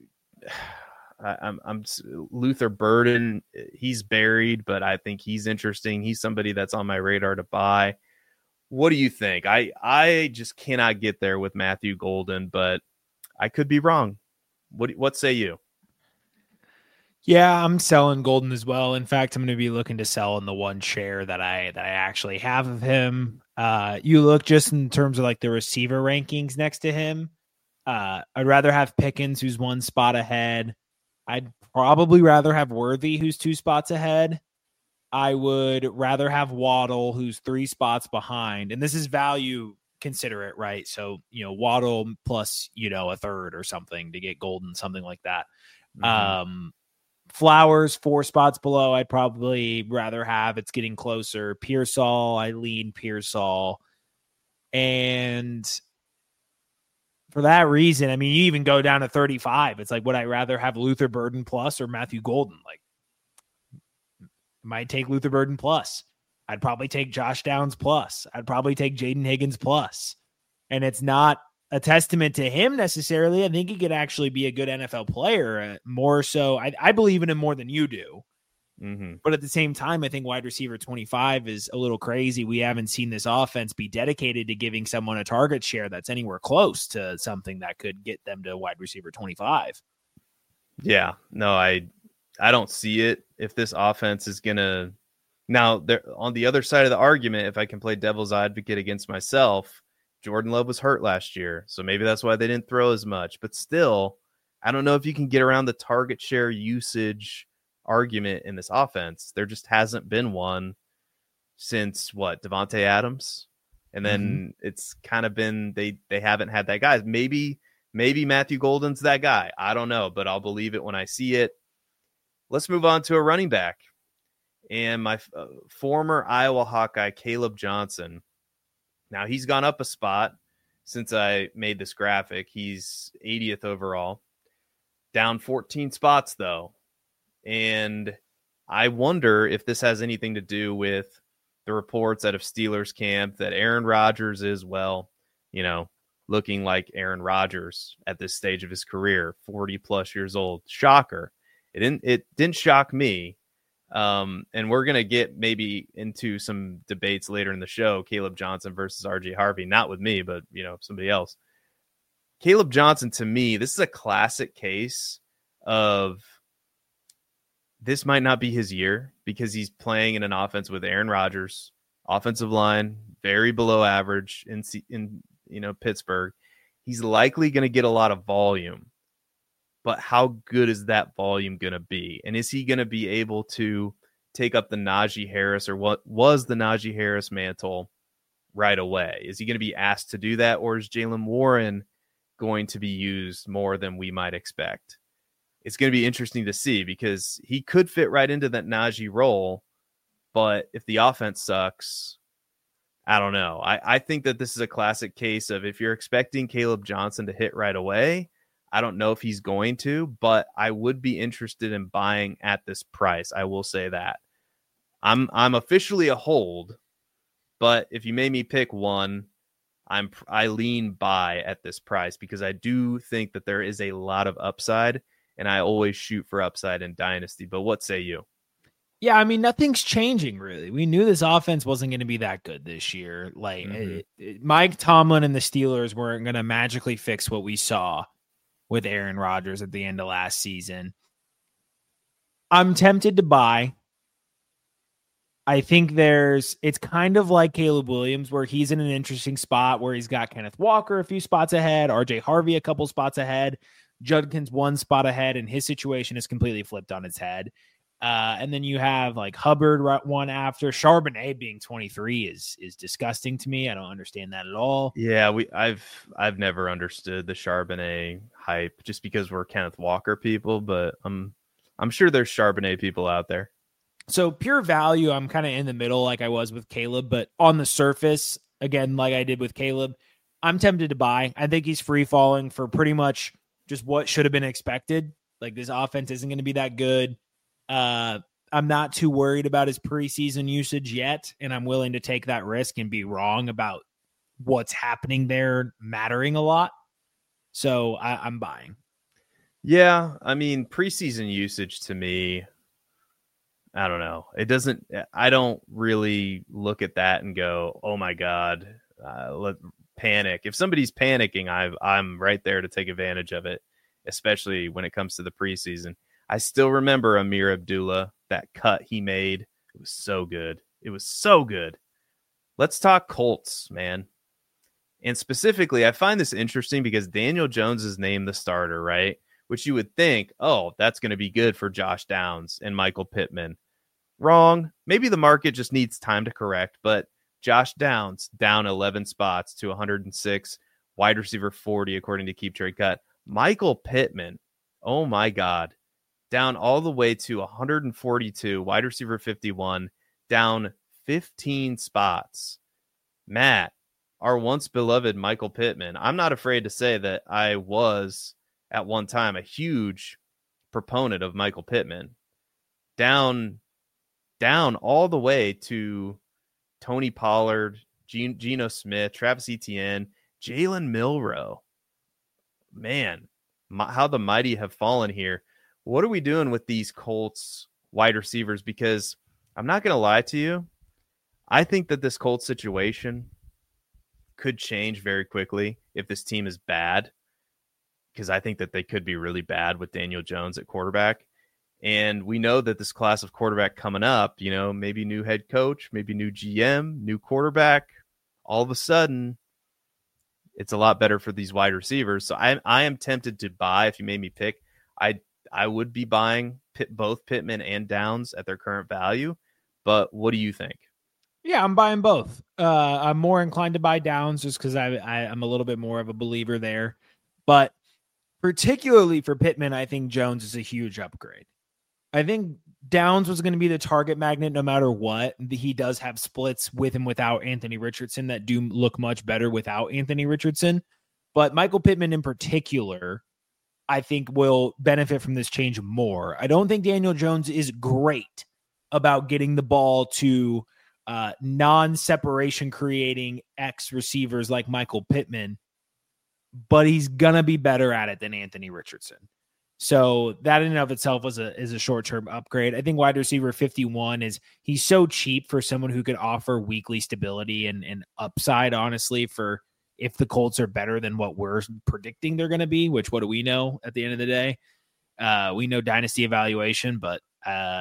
I, I'm, I'm Luther Burden. He's buried, but I think he's interesting. He's somebody that's on my radar to buy. What do you think? I, I just cannot get there with Matthew Golden, but I could be wrong. What what say you? Yeah, I'm selling Golden as well. In fact, I'm going to be looking to sell in the one share that I that I actually have of him. Uh, you look just in terms of like the receiver rankings next to him. Uh, I'd rather have Pickens, who's one spot ahead. I'd probably rather have Worthy, who's two spots ahead. I would rather have Waddle, who's three spots behind. And this is value considerate, right? So, you know, Waddle plus, you know, a third or something to get Golden, something like that. Mm-hmm. Um, Flowers, four spots below, I'd probably rather have. It's getting closer. Pearsall, I lean Pearsall. And for that reason, I mean, you even go down to thirty-five. It's like, would I rather have Luther Burden plus or Matthew Golden? Like, might take Luther Burden plus. I'd probably take Josh Downs plus. I'd probably take Jaden Higgins plus. And it's not a testament to him necessarily. I think he could actually be a good N F L player. Uh, more so, I, I believe in him more than you do. Mm-hmm. But at the same time, I think wide receiver twenty-five is a little crazy. We haven't seen this offense be dedicated to giving someone a target share that's anywhere close to something that could get them to wide receiver twenty-five. Yeah, no, I I don't see it. If this offense is going to now there on the other side of the argument, if I can play devil's advocate against myself, Jordan Love was hurt last year, so maybe that's why they didn't throw as much. But still, I don't know if you can get around the target share usage argument in this offense. There just hasn't been one since what, Devontae Adams, and then mm-hmm. it's kind of been they they haven't had that guy. Maybe maybe Matthew Golden's that guy. I don't know, but I'll believe it when I see it. Let's move on to a running back, and my uh, former Iowa Hawkeye Caleb Johnson. Now, he's gone up a spot since I made this graphic. He's eightieth overall, down fourteen spots, though. And I wonder if this has anything to do with the reports out of Steelers camp that Aaron Rodgers is, well, you know, looking like Aaron Rodgers at this stage of his career, forty plus years old. Shocker. It didn't, it didn't shock me. Um, and we're going to get maybe into some debates later in the show, Caleb Johnson versus R J Harvey, not with me, but you know, somebody else. Caleb Johnson, to me, this is a classic case of this might not be his year because he's playing in an offense with Aaron Rodgers, offensive line, very below average in, in, you know, Pittsburgh. He's likely going to get a lot of volume. But how good is that volume going to be? And is he going to be able to take up the Najee Harris or what was the Najee Harris mantle right away? Is he going to be asked to do that? Or is Jaylen Warren going to be used more than we might expect? It's going to be interesting to see because he could fit right into that Najee role. But if the offense sucks, I don't know. I, I think that this is a classic case of if you're expecting Caleb Johnson to hit right away, I don't know if he's going to, but I would be interested in buying at this price. I will say that. I'm I'm officially a hold, but if you made me pick one, I'm I lean buy at this price because I do think that there is a lot of upside, and I always shoot for upside in Dynasty. But what say you? Yeah, I mean, nothing's changing, really. We knew this offense wasn't going to be that good this year. Like mm-hmm. it, it, Mike Tomlin and the Steelers weren't going to magically fix what we saw with Aaron Rodgers at the end of last season. I'm tempted to buy. I think there's, it's kind of like Caleb Williams where he's in an interesting spot where he's got Kenneth Walker a few spots ahead, R J Harvey a couple spots ahead, Judkins one spot ahead, and his situation is completely flipped on its head. Uh, and then you have like Hubbard right one after. Charbonnet being twenty-three is is disgusting to me. I don't understand that at all. Yeah, we I've I've never understood the Charbonnet hype just because we're Kenneth Walker people, but I'm I'm sure there's Charbonnet people out there. So pure value, I'm kind of in the middle like I was with Caleb, but on the surface, again, like I did with Caleb, I'm tempted to buy. I think he's free falling for pretty much just what should have been expected. Like this offense isn't going to be that good. Uh, I'm not too worried about his preseason usage yet, and I'm willing to take that risk and be wrong about what's happening there mattering a lot. So I, I'm buying. Yeah, I mean, preseason usage to me, I don't know. It doesn't, I don't really look at that and go, oh my God, uh, let panic. If somebody's panicking, I've, I'm right there to take advantage of it, especially when it comes to the preseason. I still remember Amir Abdullah, that cut he made. It was so good. It was so good. Let's talk Colts, man. And specifically, I find this interesting because Daniel Jones is named the starter, right? Which you would think, oh, that's going to be good for Josh Downs and Michael Pittman. Wrong. Maybe the market just needs time to correct, but Josh Downs down eleven spots to one hundred six, wide receiver forty, according to Keep Trade Cut. Michael Pittman, oh my God, down all the way to one hundred forty-two, wide receiver fifty-one, down fifteen spots. Matt, our once beloved Michael Pittman. I'm not afraid to say that I was at one time a huge proponent of Michael Pittman. Down, down all the way to Tony Pollard, Geno, Geno Smith, Travis Etienne, Jalen Milroe. Man, my, how the mighty have fallen here. What are we doing with these Colts wide receivers? Because I'm not going to lie to you. I think that this Colts situation could change very quickly if this team is bad, because I think that they could be really bad with Daniel Jones at quarterback. And we know that this class of quarterback coming up, you know, maybe new head coach, maybe new G M, new quarterback, all of a sudden it's a lot better for these wide receivers. So I, I am tempted to buy. If you made me pick, I I would be buying Pitt, both Pittman and Downs at their current value. But what do you think? Yeah, I'm buying both. Uh, I'm more inclined to buy Downs just because I, I I'm a little bit more of a believer there. But particularly for Pittman, I think Jones is a huge upgrade. I think Downs was going to be the target magnet no matter what. He does have splits with and without Anthony Richardson that do look much better without Anthony Richardson. But Michael Pittman in particular, I think will benefit from this change more. I don't think Daniel Jones is great about getting the ball to uh, non-separation creating X receivers like Michael Pittman, but he's going to be better at it than Anthony Richardson. So that in and of itself was a is a short-term upgrade. I think wide receiver fifty-one is he's so cheap for someone who could offer weekly stability and, and upside, honestly, for if the Colts are better than what we're predicting they're going to be, which what do we know at the end of the day? Uh, we know dynasty evaluation, but, uh,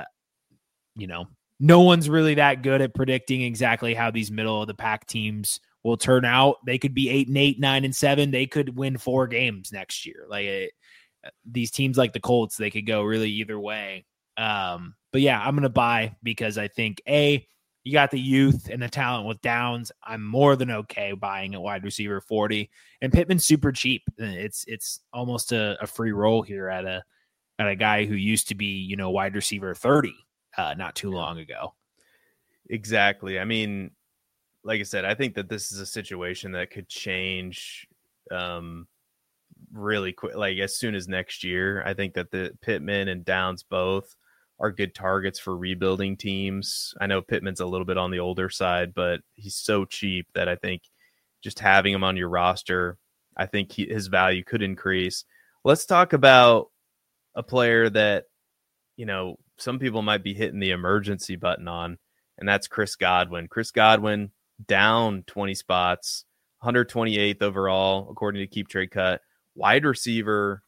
you know, no one's really that good at predicting exactly how these middle of the pack teams will turn out. They could be eight and eight, nine and seven. They could win four games next year. Like it, these teams like the Colts, they could go really either way. Um, but yeah, I'm going to buy because I think A, you got the youth and the talent with Downs. I'm more than okay buying a wide receiver forty, and Pittman's super cheap. It's, it's almost a, a free roll here at a, at a guy who used to be, you know, wide receiver thirty uh, not too long ago. Exactly. I mean, like I said, I think that this is a situation that could change, um, really quick, like as soon as next year. I think that the Pittman and Downs both are good targets for rebuilding teams. I know Pittman's a little bit on the older side, but he's so cheap that I think just having him on your roster, I think he, his value could increase. Let's talk about a player that, you know, some people might be hitting the emergency button on, and that's Chris Godwin. Chris Godwin down twenty spots, one hundred twenty-eighth overall, according to Keep Trade Cut. Wide receiver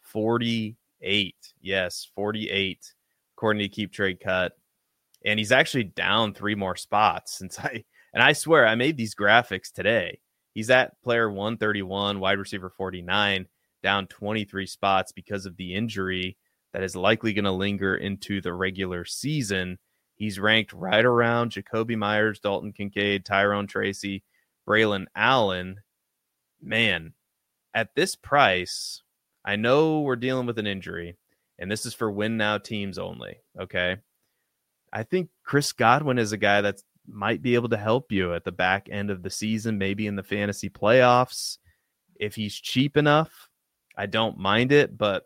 forty-eight. Yes, forty-eight, according to Keep Trade Cut. And he's actually down three more spots since I, and I swear I made these graphics today. He's at player one thirty-one, wide receiver forty-nine, down twenty-three spots because of the injury that is likely going to linger into the regular season. He's ranked right around Jacoby Myers, Dalton Kincaid, Tyrone Tracy, Braylon Allen. Man, at this price, I know we're dealing with an injury, and this is for win now teams only, okay? I think Chris Godwin is a guy that might be able to help you at the back end of the season, maybe in the fantasy playoffs. If he's cheap enough, I don't mind it, but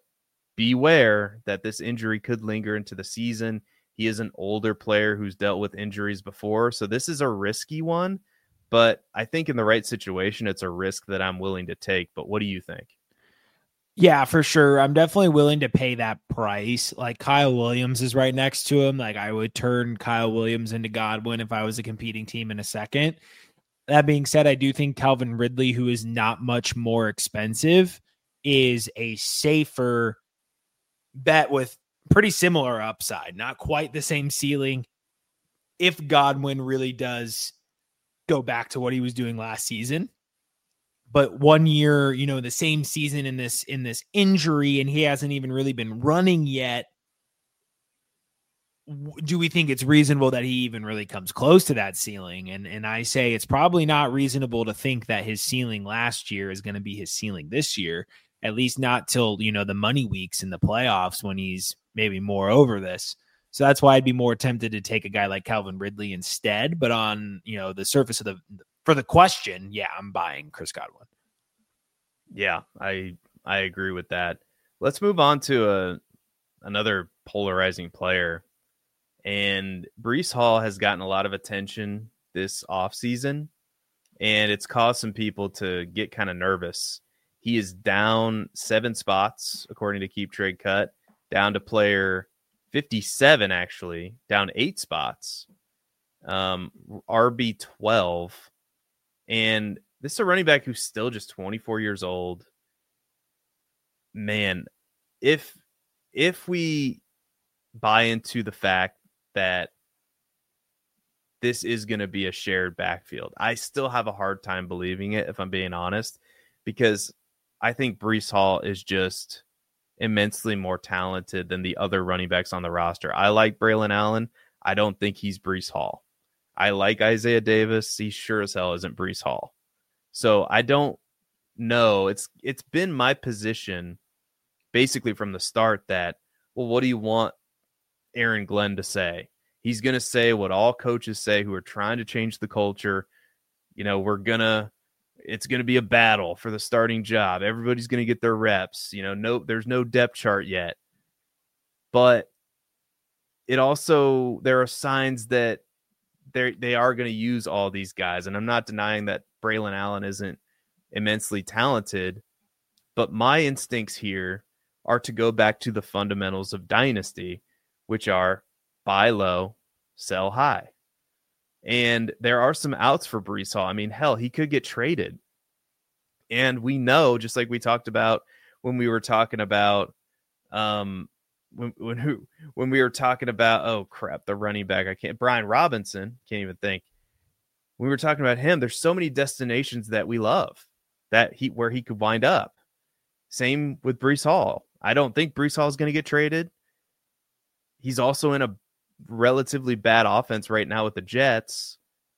beware that this injury could linger into the season. He is an older player who's dealt with injuries before, so this is a risky one. But I think in the right situation, it's a risk that I'm willing to take. But what do you think? Yeah, for sure. I'm definitely willing to pay that price. Like Kyle Williams is right next to him. Like I would turn Kyle Williams into Godwin if I was a competing team in a second. That being said, I do think Calvin Ridley, who is not much more expensive, is a safer bet with pretty similar upside, not quite the same ceiling. If Godwin really does go back to what he was doing last season, but one year, you know, the same season in this, in this injury, and he hasn't even really been running yet. Do we think it's reasonable that he even really comes close to that ceiling? And and I say it's probably not reasonable to think that his ceiling last year is going to be his ceiling this year, at least not till, you know, the money weeks in the playoffs when he's maybe more over this. So that's why I'd be more tempted to take a guy like Calvin Ridley instead. But on, you know, the surface of the, for the question, yeah, I'm buying Chris Godwin. Yeah, I I agree with that. Let's move on to a another polarizing player. And Breece Hall has gotten a lot of attention this offseason, and it's caused some people to get kind of nervous. He is down seven spots, according to Keep Trade Cut, down to player fifty-seven, actually, down eight spots, um, R B twelve. And this is a running back who's still just twenty-four years old. Man, if if we buy into the fact that this is going to be a shared backfield, I still have a hard time believing it, if I'm being honest, because I think Breece Hall is just immensely more talented than the other running backs on the roster. I like Braylon Allen. I don't think he's Breece Hall. I like Isaiah Davis. He sure as hell isn't Breece Hall. So I don't know. It's it's been my position basically from the start that, well, what do you want Aaron Glenn to say? He's going to say what all coaches say who are trying to change the culture. You know, we're going to, it's going to be a battle for the starting job. Everybody's going to get their reps. You know, no, there's no depth chart yet. But it also, there are signs that they they are going to use all these guys. And I'm not denying that Braylon Allen isn't immensely talented, but my instincts here are to go back to the fundamentals of Dynasty, which are buy low, sell high. And there are some outs for Breece Hall. I mean, hell, he could get traded. And we know, just like we talked about when we were talking about, um, when when, when we were talking about, oh crap, the running back, I can't, Brian Robinson, can't even think. When we were talking about him, there's so many destinations that we love that he, where he could wind up. Same with Breece Hall. I don't think Breece Hall is going to get traded. He's also in a relatively bad offense right now with the Jets.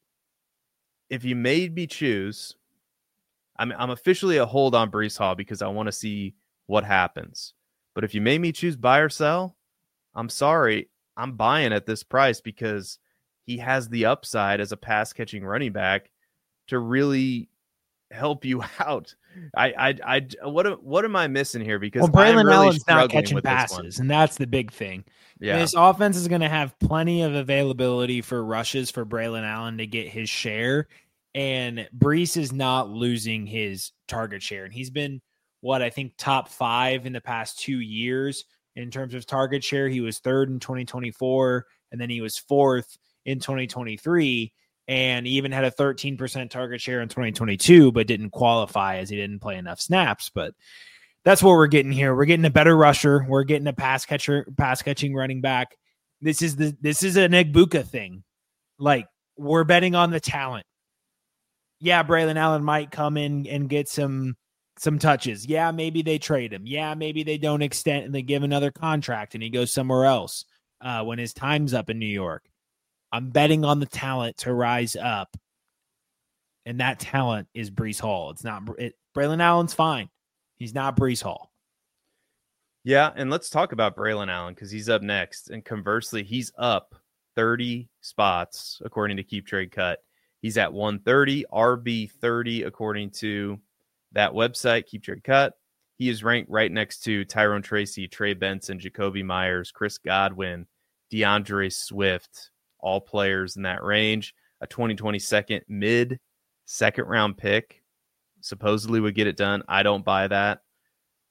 If you made me choose, I'm I'm officially a hold on Breece Hall because I want to see what happens. But if you made me choose buy or sell, I'm sorry, I'm buying at this price because he has the upside as a pass catching running back to really help you out. I, I, I, what, what am I missing here? Because well, Braylon really Allen's not catching passes, and that's the big thing. Yeah, this offense is going to have plenty of availability for rushes for Braylon Allen to get his share, and Breece is not losing his target share, and he's been what I think top five in the past two years in terms of target share. He was third in twenty twenty-four, and then he was fourth in twenty twenty-three. And he even had a thirteen percent target share in twenty twenty-two, but didn't qualify as he didn't play enough snaps. But that's what we're getting here. We're getting a better rusher. We're getting a pass catcher, pass catching running back. This is the this is an Egbuka thing. Like, we're betting on the talent. Yeah, Braylon Allen might come in and get some some touches. Yeah, maybe they trade him. Yeah, maybe they don't extend and they give another contract and he goes somewhere else uh, when his time's up in New York. I'm betting on the talent to rise up, and that talent is Breece Hall. It's not it, Braylon Allen's fine. He's not Breece Hall. Yeah, and let's talk about Braylon Allen because he's up next. And conversely, he's up thirty spots according to Keep Trade Cut. He's at one thirty, R B thirty according to that website, Keep Trade Cut. He is ranked right next to Tyrone Tracy, Trey Benson, Jacoby Myers, Chris Godwin, DeAndre Swift. All players in that range. A twenty twenty-second mid second round pick supposedly would get it done. I don't buy that.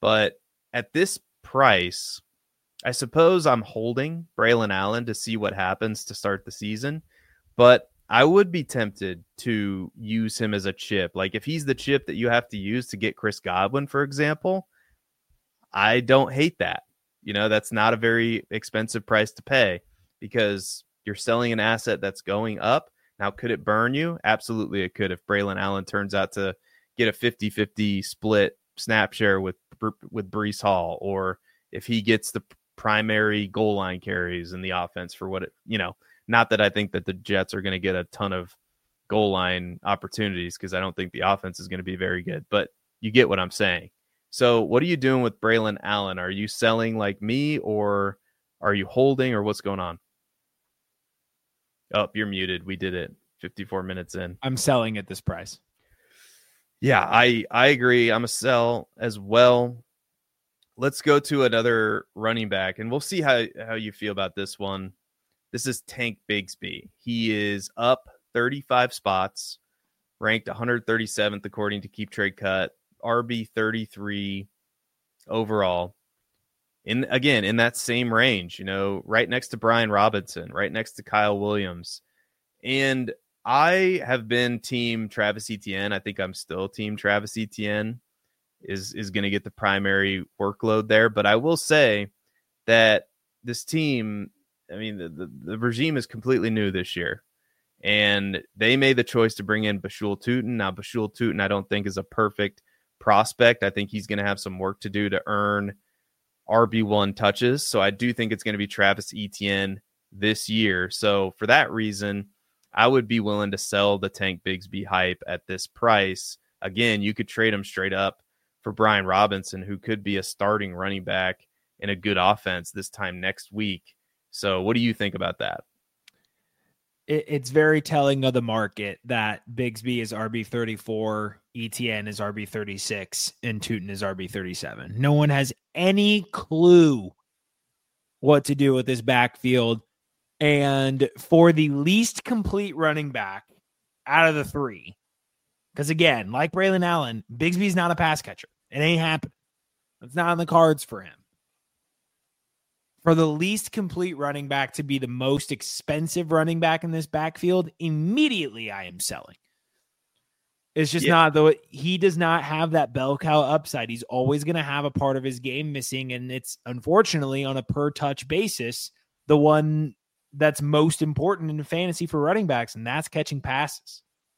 But at this price, I suppose I'm holding Braylon Allen to see what happens to start the season. But I would be tempted to use him as a chip. Like if he's the chip that you have to use to get Chris Godwin, for example, I don't hate that. You know, that's not a very expensive price to pay because you're selling an asset that's going up. Now, could it burn you? Absolutely, it could. If Braylon Allen turns out to get a fifty-fifty split snap share with with Breece Hall, or if he gets the primary goal line carries in the offense for what it, you know, not that I think that the Jets are going to get a ton of goal line opportunities because I don't think the offense is going to be very good, but you get what I'm saying. So what are you doing with Braylon Allen? Are you selling like me, or are you holding, or what's going on? Oh, you're muted. We did it fifty-four minutes in. I'm selling at this price. Yeah, I, I agree. I'm a sell as well. Let's go to another running back, and we'll see how, how you feel about this one. This is Tank Bigsby. He is up thirty-five spots, ranked one hundred thirty-seventh according to Keep Trade Cut, R B thirty-three overall. In again, in that same range, you know, right next to Brian Robinson, right next to Kyle Williams. And I have been team Travis Etienne. I think I'm still team Travis Etienne is, is going to get the primary workload there. But I will say that this team, I mean, the, the, the regime is completely new this year. And they made the choice to bring in Bashul Tutin. Now, Bashul Tutin, I don't think is a perfect prospect. I think he's going to have some work to do to earn R B one touches. So I do think it's going to be Travis Etienne this year. So for that reason, I would be willing to sell the Tank Bigsby hype at this price. Again, you could trade him straight up for Brian Robinson, who could be a starting running back in a good offense this time next week. So what do you think about that? It's very telling of the market that Bigsby is R B thirty-four, Etienne is R B thirty-six, and Tutin is R B thirty-seven. No one has any clue what to do with this backfield. And for the least complete running back out of the three, because again, like Braylon Allen, Bigsby's not a pass catcher. It ain't happening. It's not on the cards for him. For the least complete running back to be the most expensive running back in this backfield, immediately I am selling. It's just yeah. not, though. He does not have that bell cow upside. He's always going to have a part of his game missing, and it's unfortunately on a per touch basis, the one that's most important in fantasy for running backs, and that's catching passes.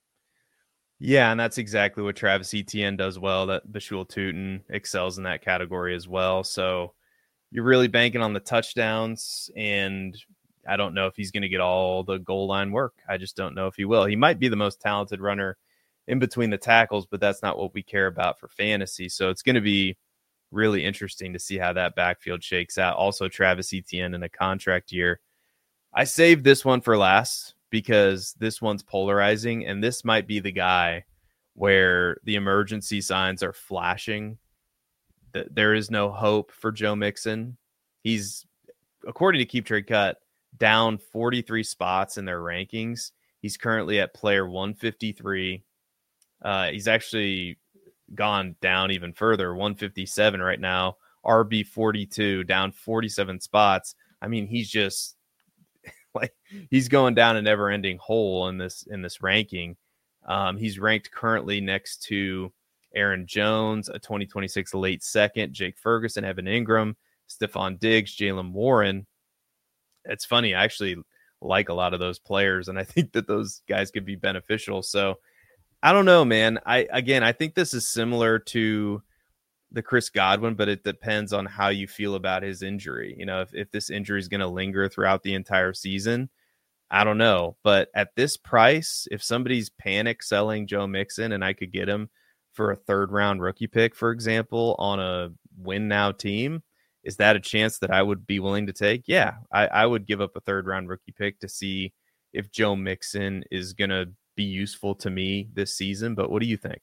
Yeah, and that's exactly what Travis Etienne does well. That Bashul Tutin excels in that category as well. So you're really banking on the touchdowns, and I don't know if he's going to get all the goal line work. I just don't know if he will. He might be the most talented runner in between the tackles, but that's not what we care about for fantasy. So it's going to be really interesting to see how that backfield shakes out. Also, Travis Etienne in a contract year. I saved this one for last because this one's polarizing, and this might be the guy where the emergency signs are flashing. There is no hope for Joe Mixon. He's, according to Keep Trade Cut, down forty-three spots in their rankings. He's currently at player one fifty-three. Uh, he's actually gone down even further, one fifty-seven right now. R B forty-two, down forty-seven spots. I mean, he's just like he's going down a never-ending hole in this in this ranking. Um, he's ranked currently next to Aaron Jones, a twenty twenty-six late second, Jake Ferguson, Evan Ingram, Stephon Diggs, Jaylen Warren. It's funny. I actually like a lot of those players, and I think that those guys could be beneficial. So I don't know, man. I again, I think this is similar to the Chris Godwin, but it depends on how you feel about his injury. You know, if, if this injury is going to linger throughout the entire season, I don't know. But at this price, if somebody's panic selling Joe Mixon and I could get him for a third round rookie pick, for example, on a win now team, is that a chance that I would be willing to take? Yeah, I, I would give up a third round rookie pick to see if Joe Mixon is going to be useful to me this season. But what do you think?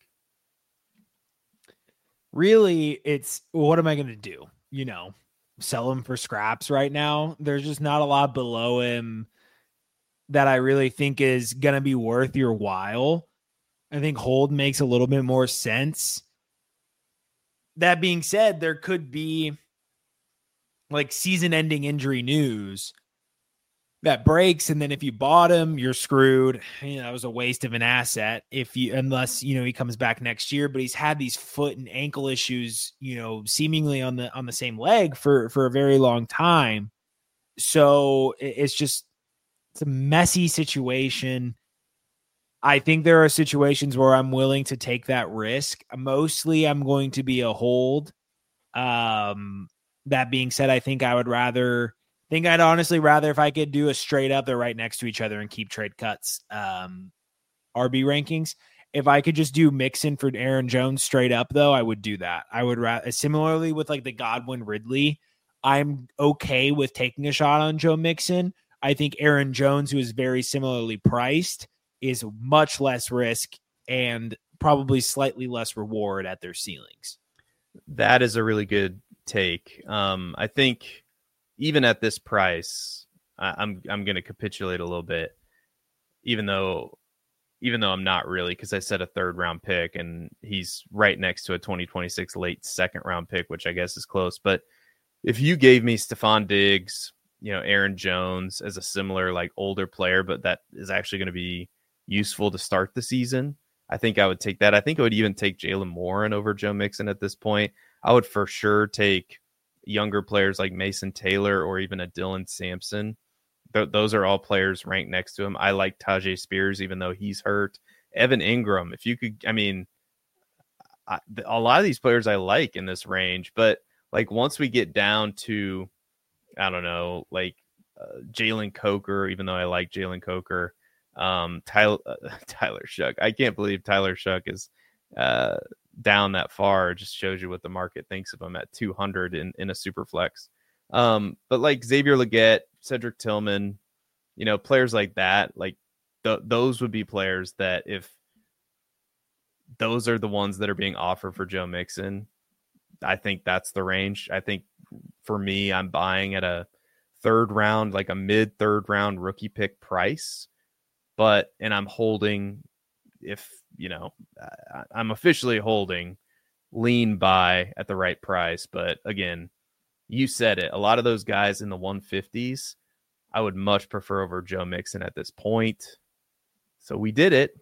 Really, it's what am I going to do? You know, sell him for scraps right now. There's just not a lot below him that I really think is going to be worth your while. I think hold makes a little bit more sense. that being said, there could be like season-ending injury news that breaks, and then if you bought him, you're screwed. You know, that was a waste of an asset if you, unless, you know, he comes back next year, but he's had these foot and ankle issues, you know, seemingly on the, on the same leg for, for a very long time. So it's just, it's a messy situation. I think there are situations where I'm willing to take that risk. Mostly I'm going to be a hold. Um, that being said, I think I would rather, think I'd honestly rather if I could do a straight up, they're right next to each other and keep trade cuts um, R B rankings. If I could just do Mixon for Aaron Jones straight up, though, I would do that. I would rather, similarly with like the Godwin Ridley, I'm okay with taking a shot on Joe Mixon. I think Aaron Jones, who is very similarly priced, is much less risk and probably slightly less reward at their ceilings. That is a really good take. Um, I think even at this price, I, I'm I'm going to capitulate a little bit, even though even though I'm not really, because I said a third round pick and he's right next to a twenty twenty-six late second round pick, which I guess is close. But if you gave me Stephon Diggs, you know, Aaron Jones as a similar like older player, but that is actually going to be useful to start the season, I think I would take that. I think I would even take Jalen Warren over Joe Mixon at this point. I would for sure take younger players like Mason Taylor or even a Dylan Sampson. Th- those are all players ranked next to him. I like Tajay Spears, even though he's hurt. Evan Ingram, if you could, I mean, I, a lot of these players I like in this range, but like once we get down to, I don't know, like uh, Jalen Coker, even though I like Jalen Coker, um, Tyler, uh, Tyler Shuck. I can't believe Tyler Shuck is uh, down that far. It just shows you what the market thinks of him at two hundred in, in a super flex. Um, but like Xavier Legette, Cedric Tillman, you know, players like that, like th- those would be players that if those are the ones that are being offered for Joe Mixon, I think that's the range. I think for me, I'm buying at a third round, like a mid third round rookie pick price, but, and I'm holding, if, you know, I, I'm officially holding, lean buy at the right price. But again, you said it, a lot of those guys in the one fifties, I would much prefer over Joe Mixon at this point. So we did it.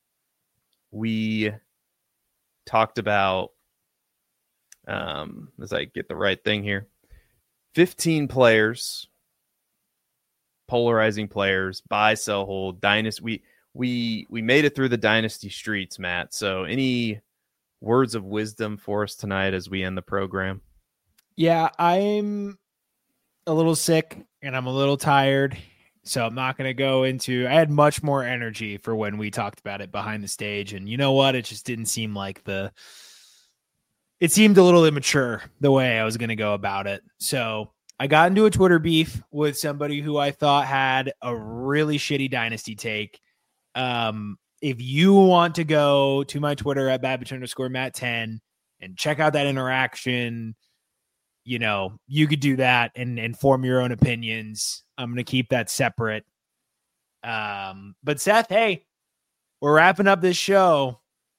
We talked about, um, as I get the right thing here, fifteen players, polarizing players, buy, sell, hold, dynasty. We, we, we made it through the dynasty streets, Matt. So any words of wisdom for us tonight as we end the program? Yeah, I'm a little sick and I'm a little tired, so I'm not going to go into, I had much more energy for when we talked about it behind the stage. And you know what? It just didn't seem like the, it seemed a little immature the way I was going to go about it. So I got into a Twitter beef with somebody who I thought had a really shitty dynasty take. Um, if you want to go to my Twitter at Babbage underscore Matt ten and check out that interaction, you know, you could do that and, and form your own opinions. I'm going to keep that separate. Um, but Seth, hey, we're wrapping up this show.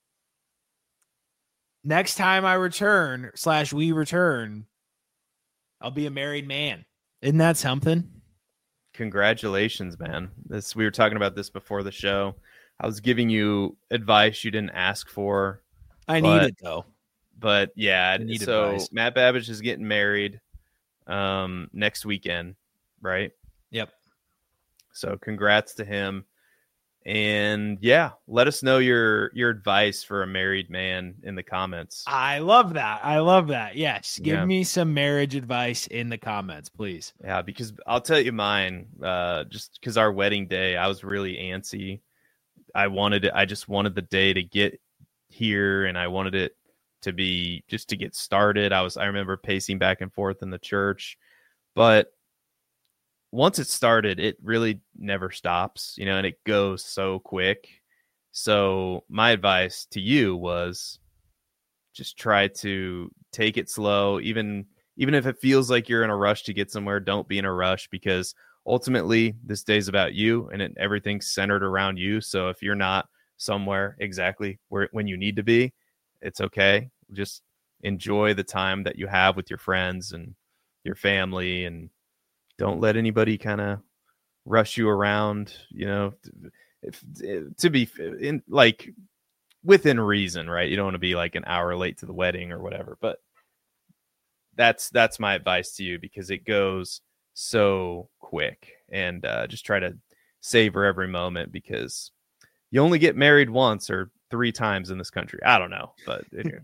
Next time I return slash we return, I'll be a married man. Isn't that something? Congratulations, man. This, we were talking about this before the show. I was giving you advice you didn't ask for. I but, need it though. But yeah, so advice. Matt Babbage is getting married um, next weekend, right? Yep. So congrats to him. And yeah, let us know your your advice for a married man in the comments. I love that. I love that. Yes. Give Yeah. me some marriage advice in the comments, please. Yeah, because I'll tell you mine, uh, just because our wedding day, I was really antsy. I wanted it. I just wanted the day to get here, and I wanted it to be just to get started. I was, I remember pacing back and forth in the church, but once it started, it really never stops, you know, and it goes so quick. So my advice to you was just try to take it slow. Even, even if it feels like you're in a rush to get somewhere, don't be in a rush, because ultimately this day's about you and it, everything's centered around you. So if you're not somewhere exactly where, when you need to be, it's okay. Just enjoy the time that you have with your friends and your family, and don't let anybody kind of rush you around, you know, if, to be in like within reason, right? You don't want to be like an hour late to the wedding or whatever, but that's, that's my advice to you, because it goes so quick, and uh, just try to savor every moment, because you only get married once or three times in this country. I don't know, but anyway.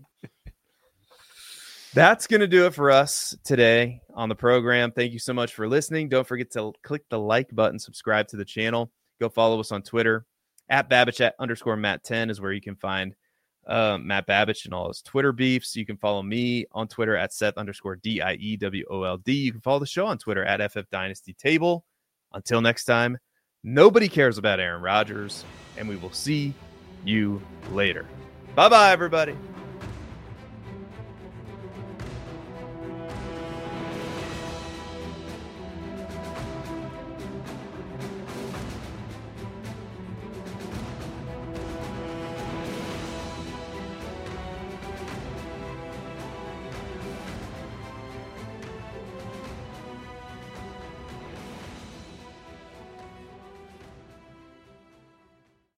That's going to do it for us today on the program. Thank you so much for listening. Don't forget to click the like button, subscribe to the channel. Go follow us on Twitter. At Babich at underscore Matt ten is where you can find uh, Matt Babich and all his Twitter beefs. You can follow me on Twitter at Seth underscore D I E W O L D. You can follow the show on Twitter at F F Dynasty Table. Until next time, nobody cares about Aaron Rodgers, and we will see you later. Bye-bye, everybody.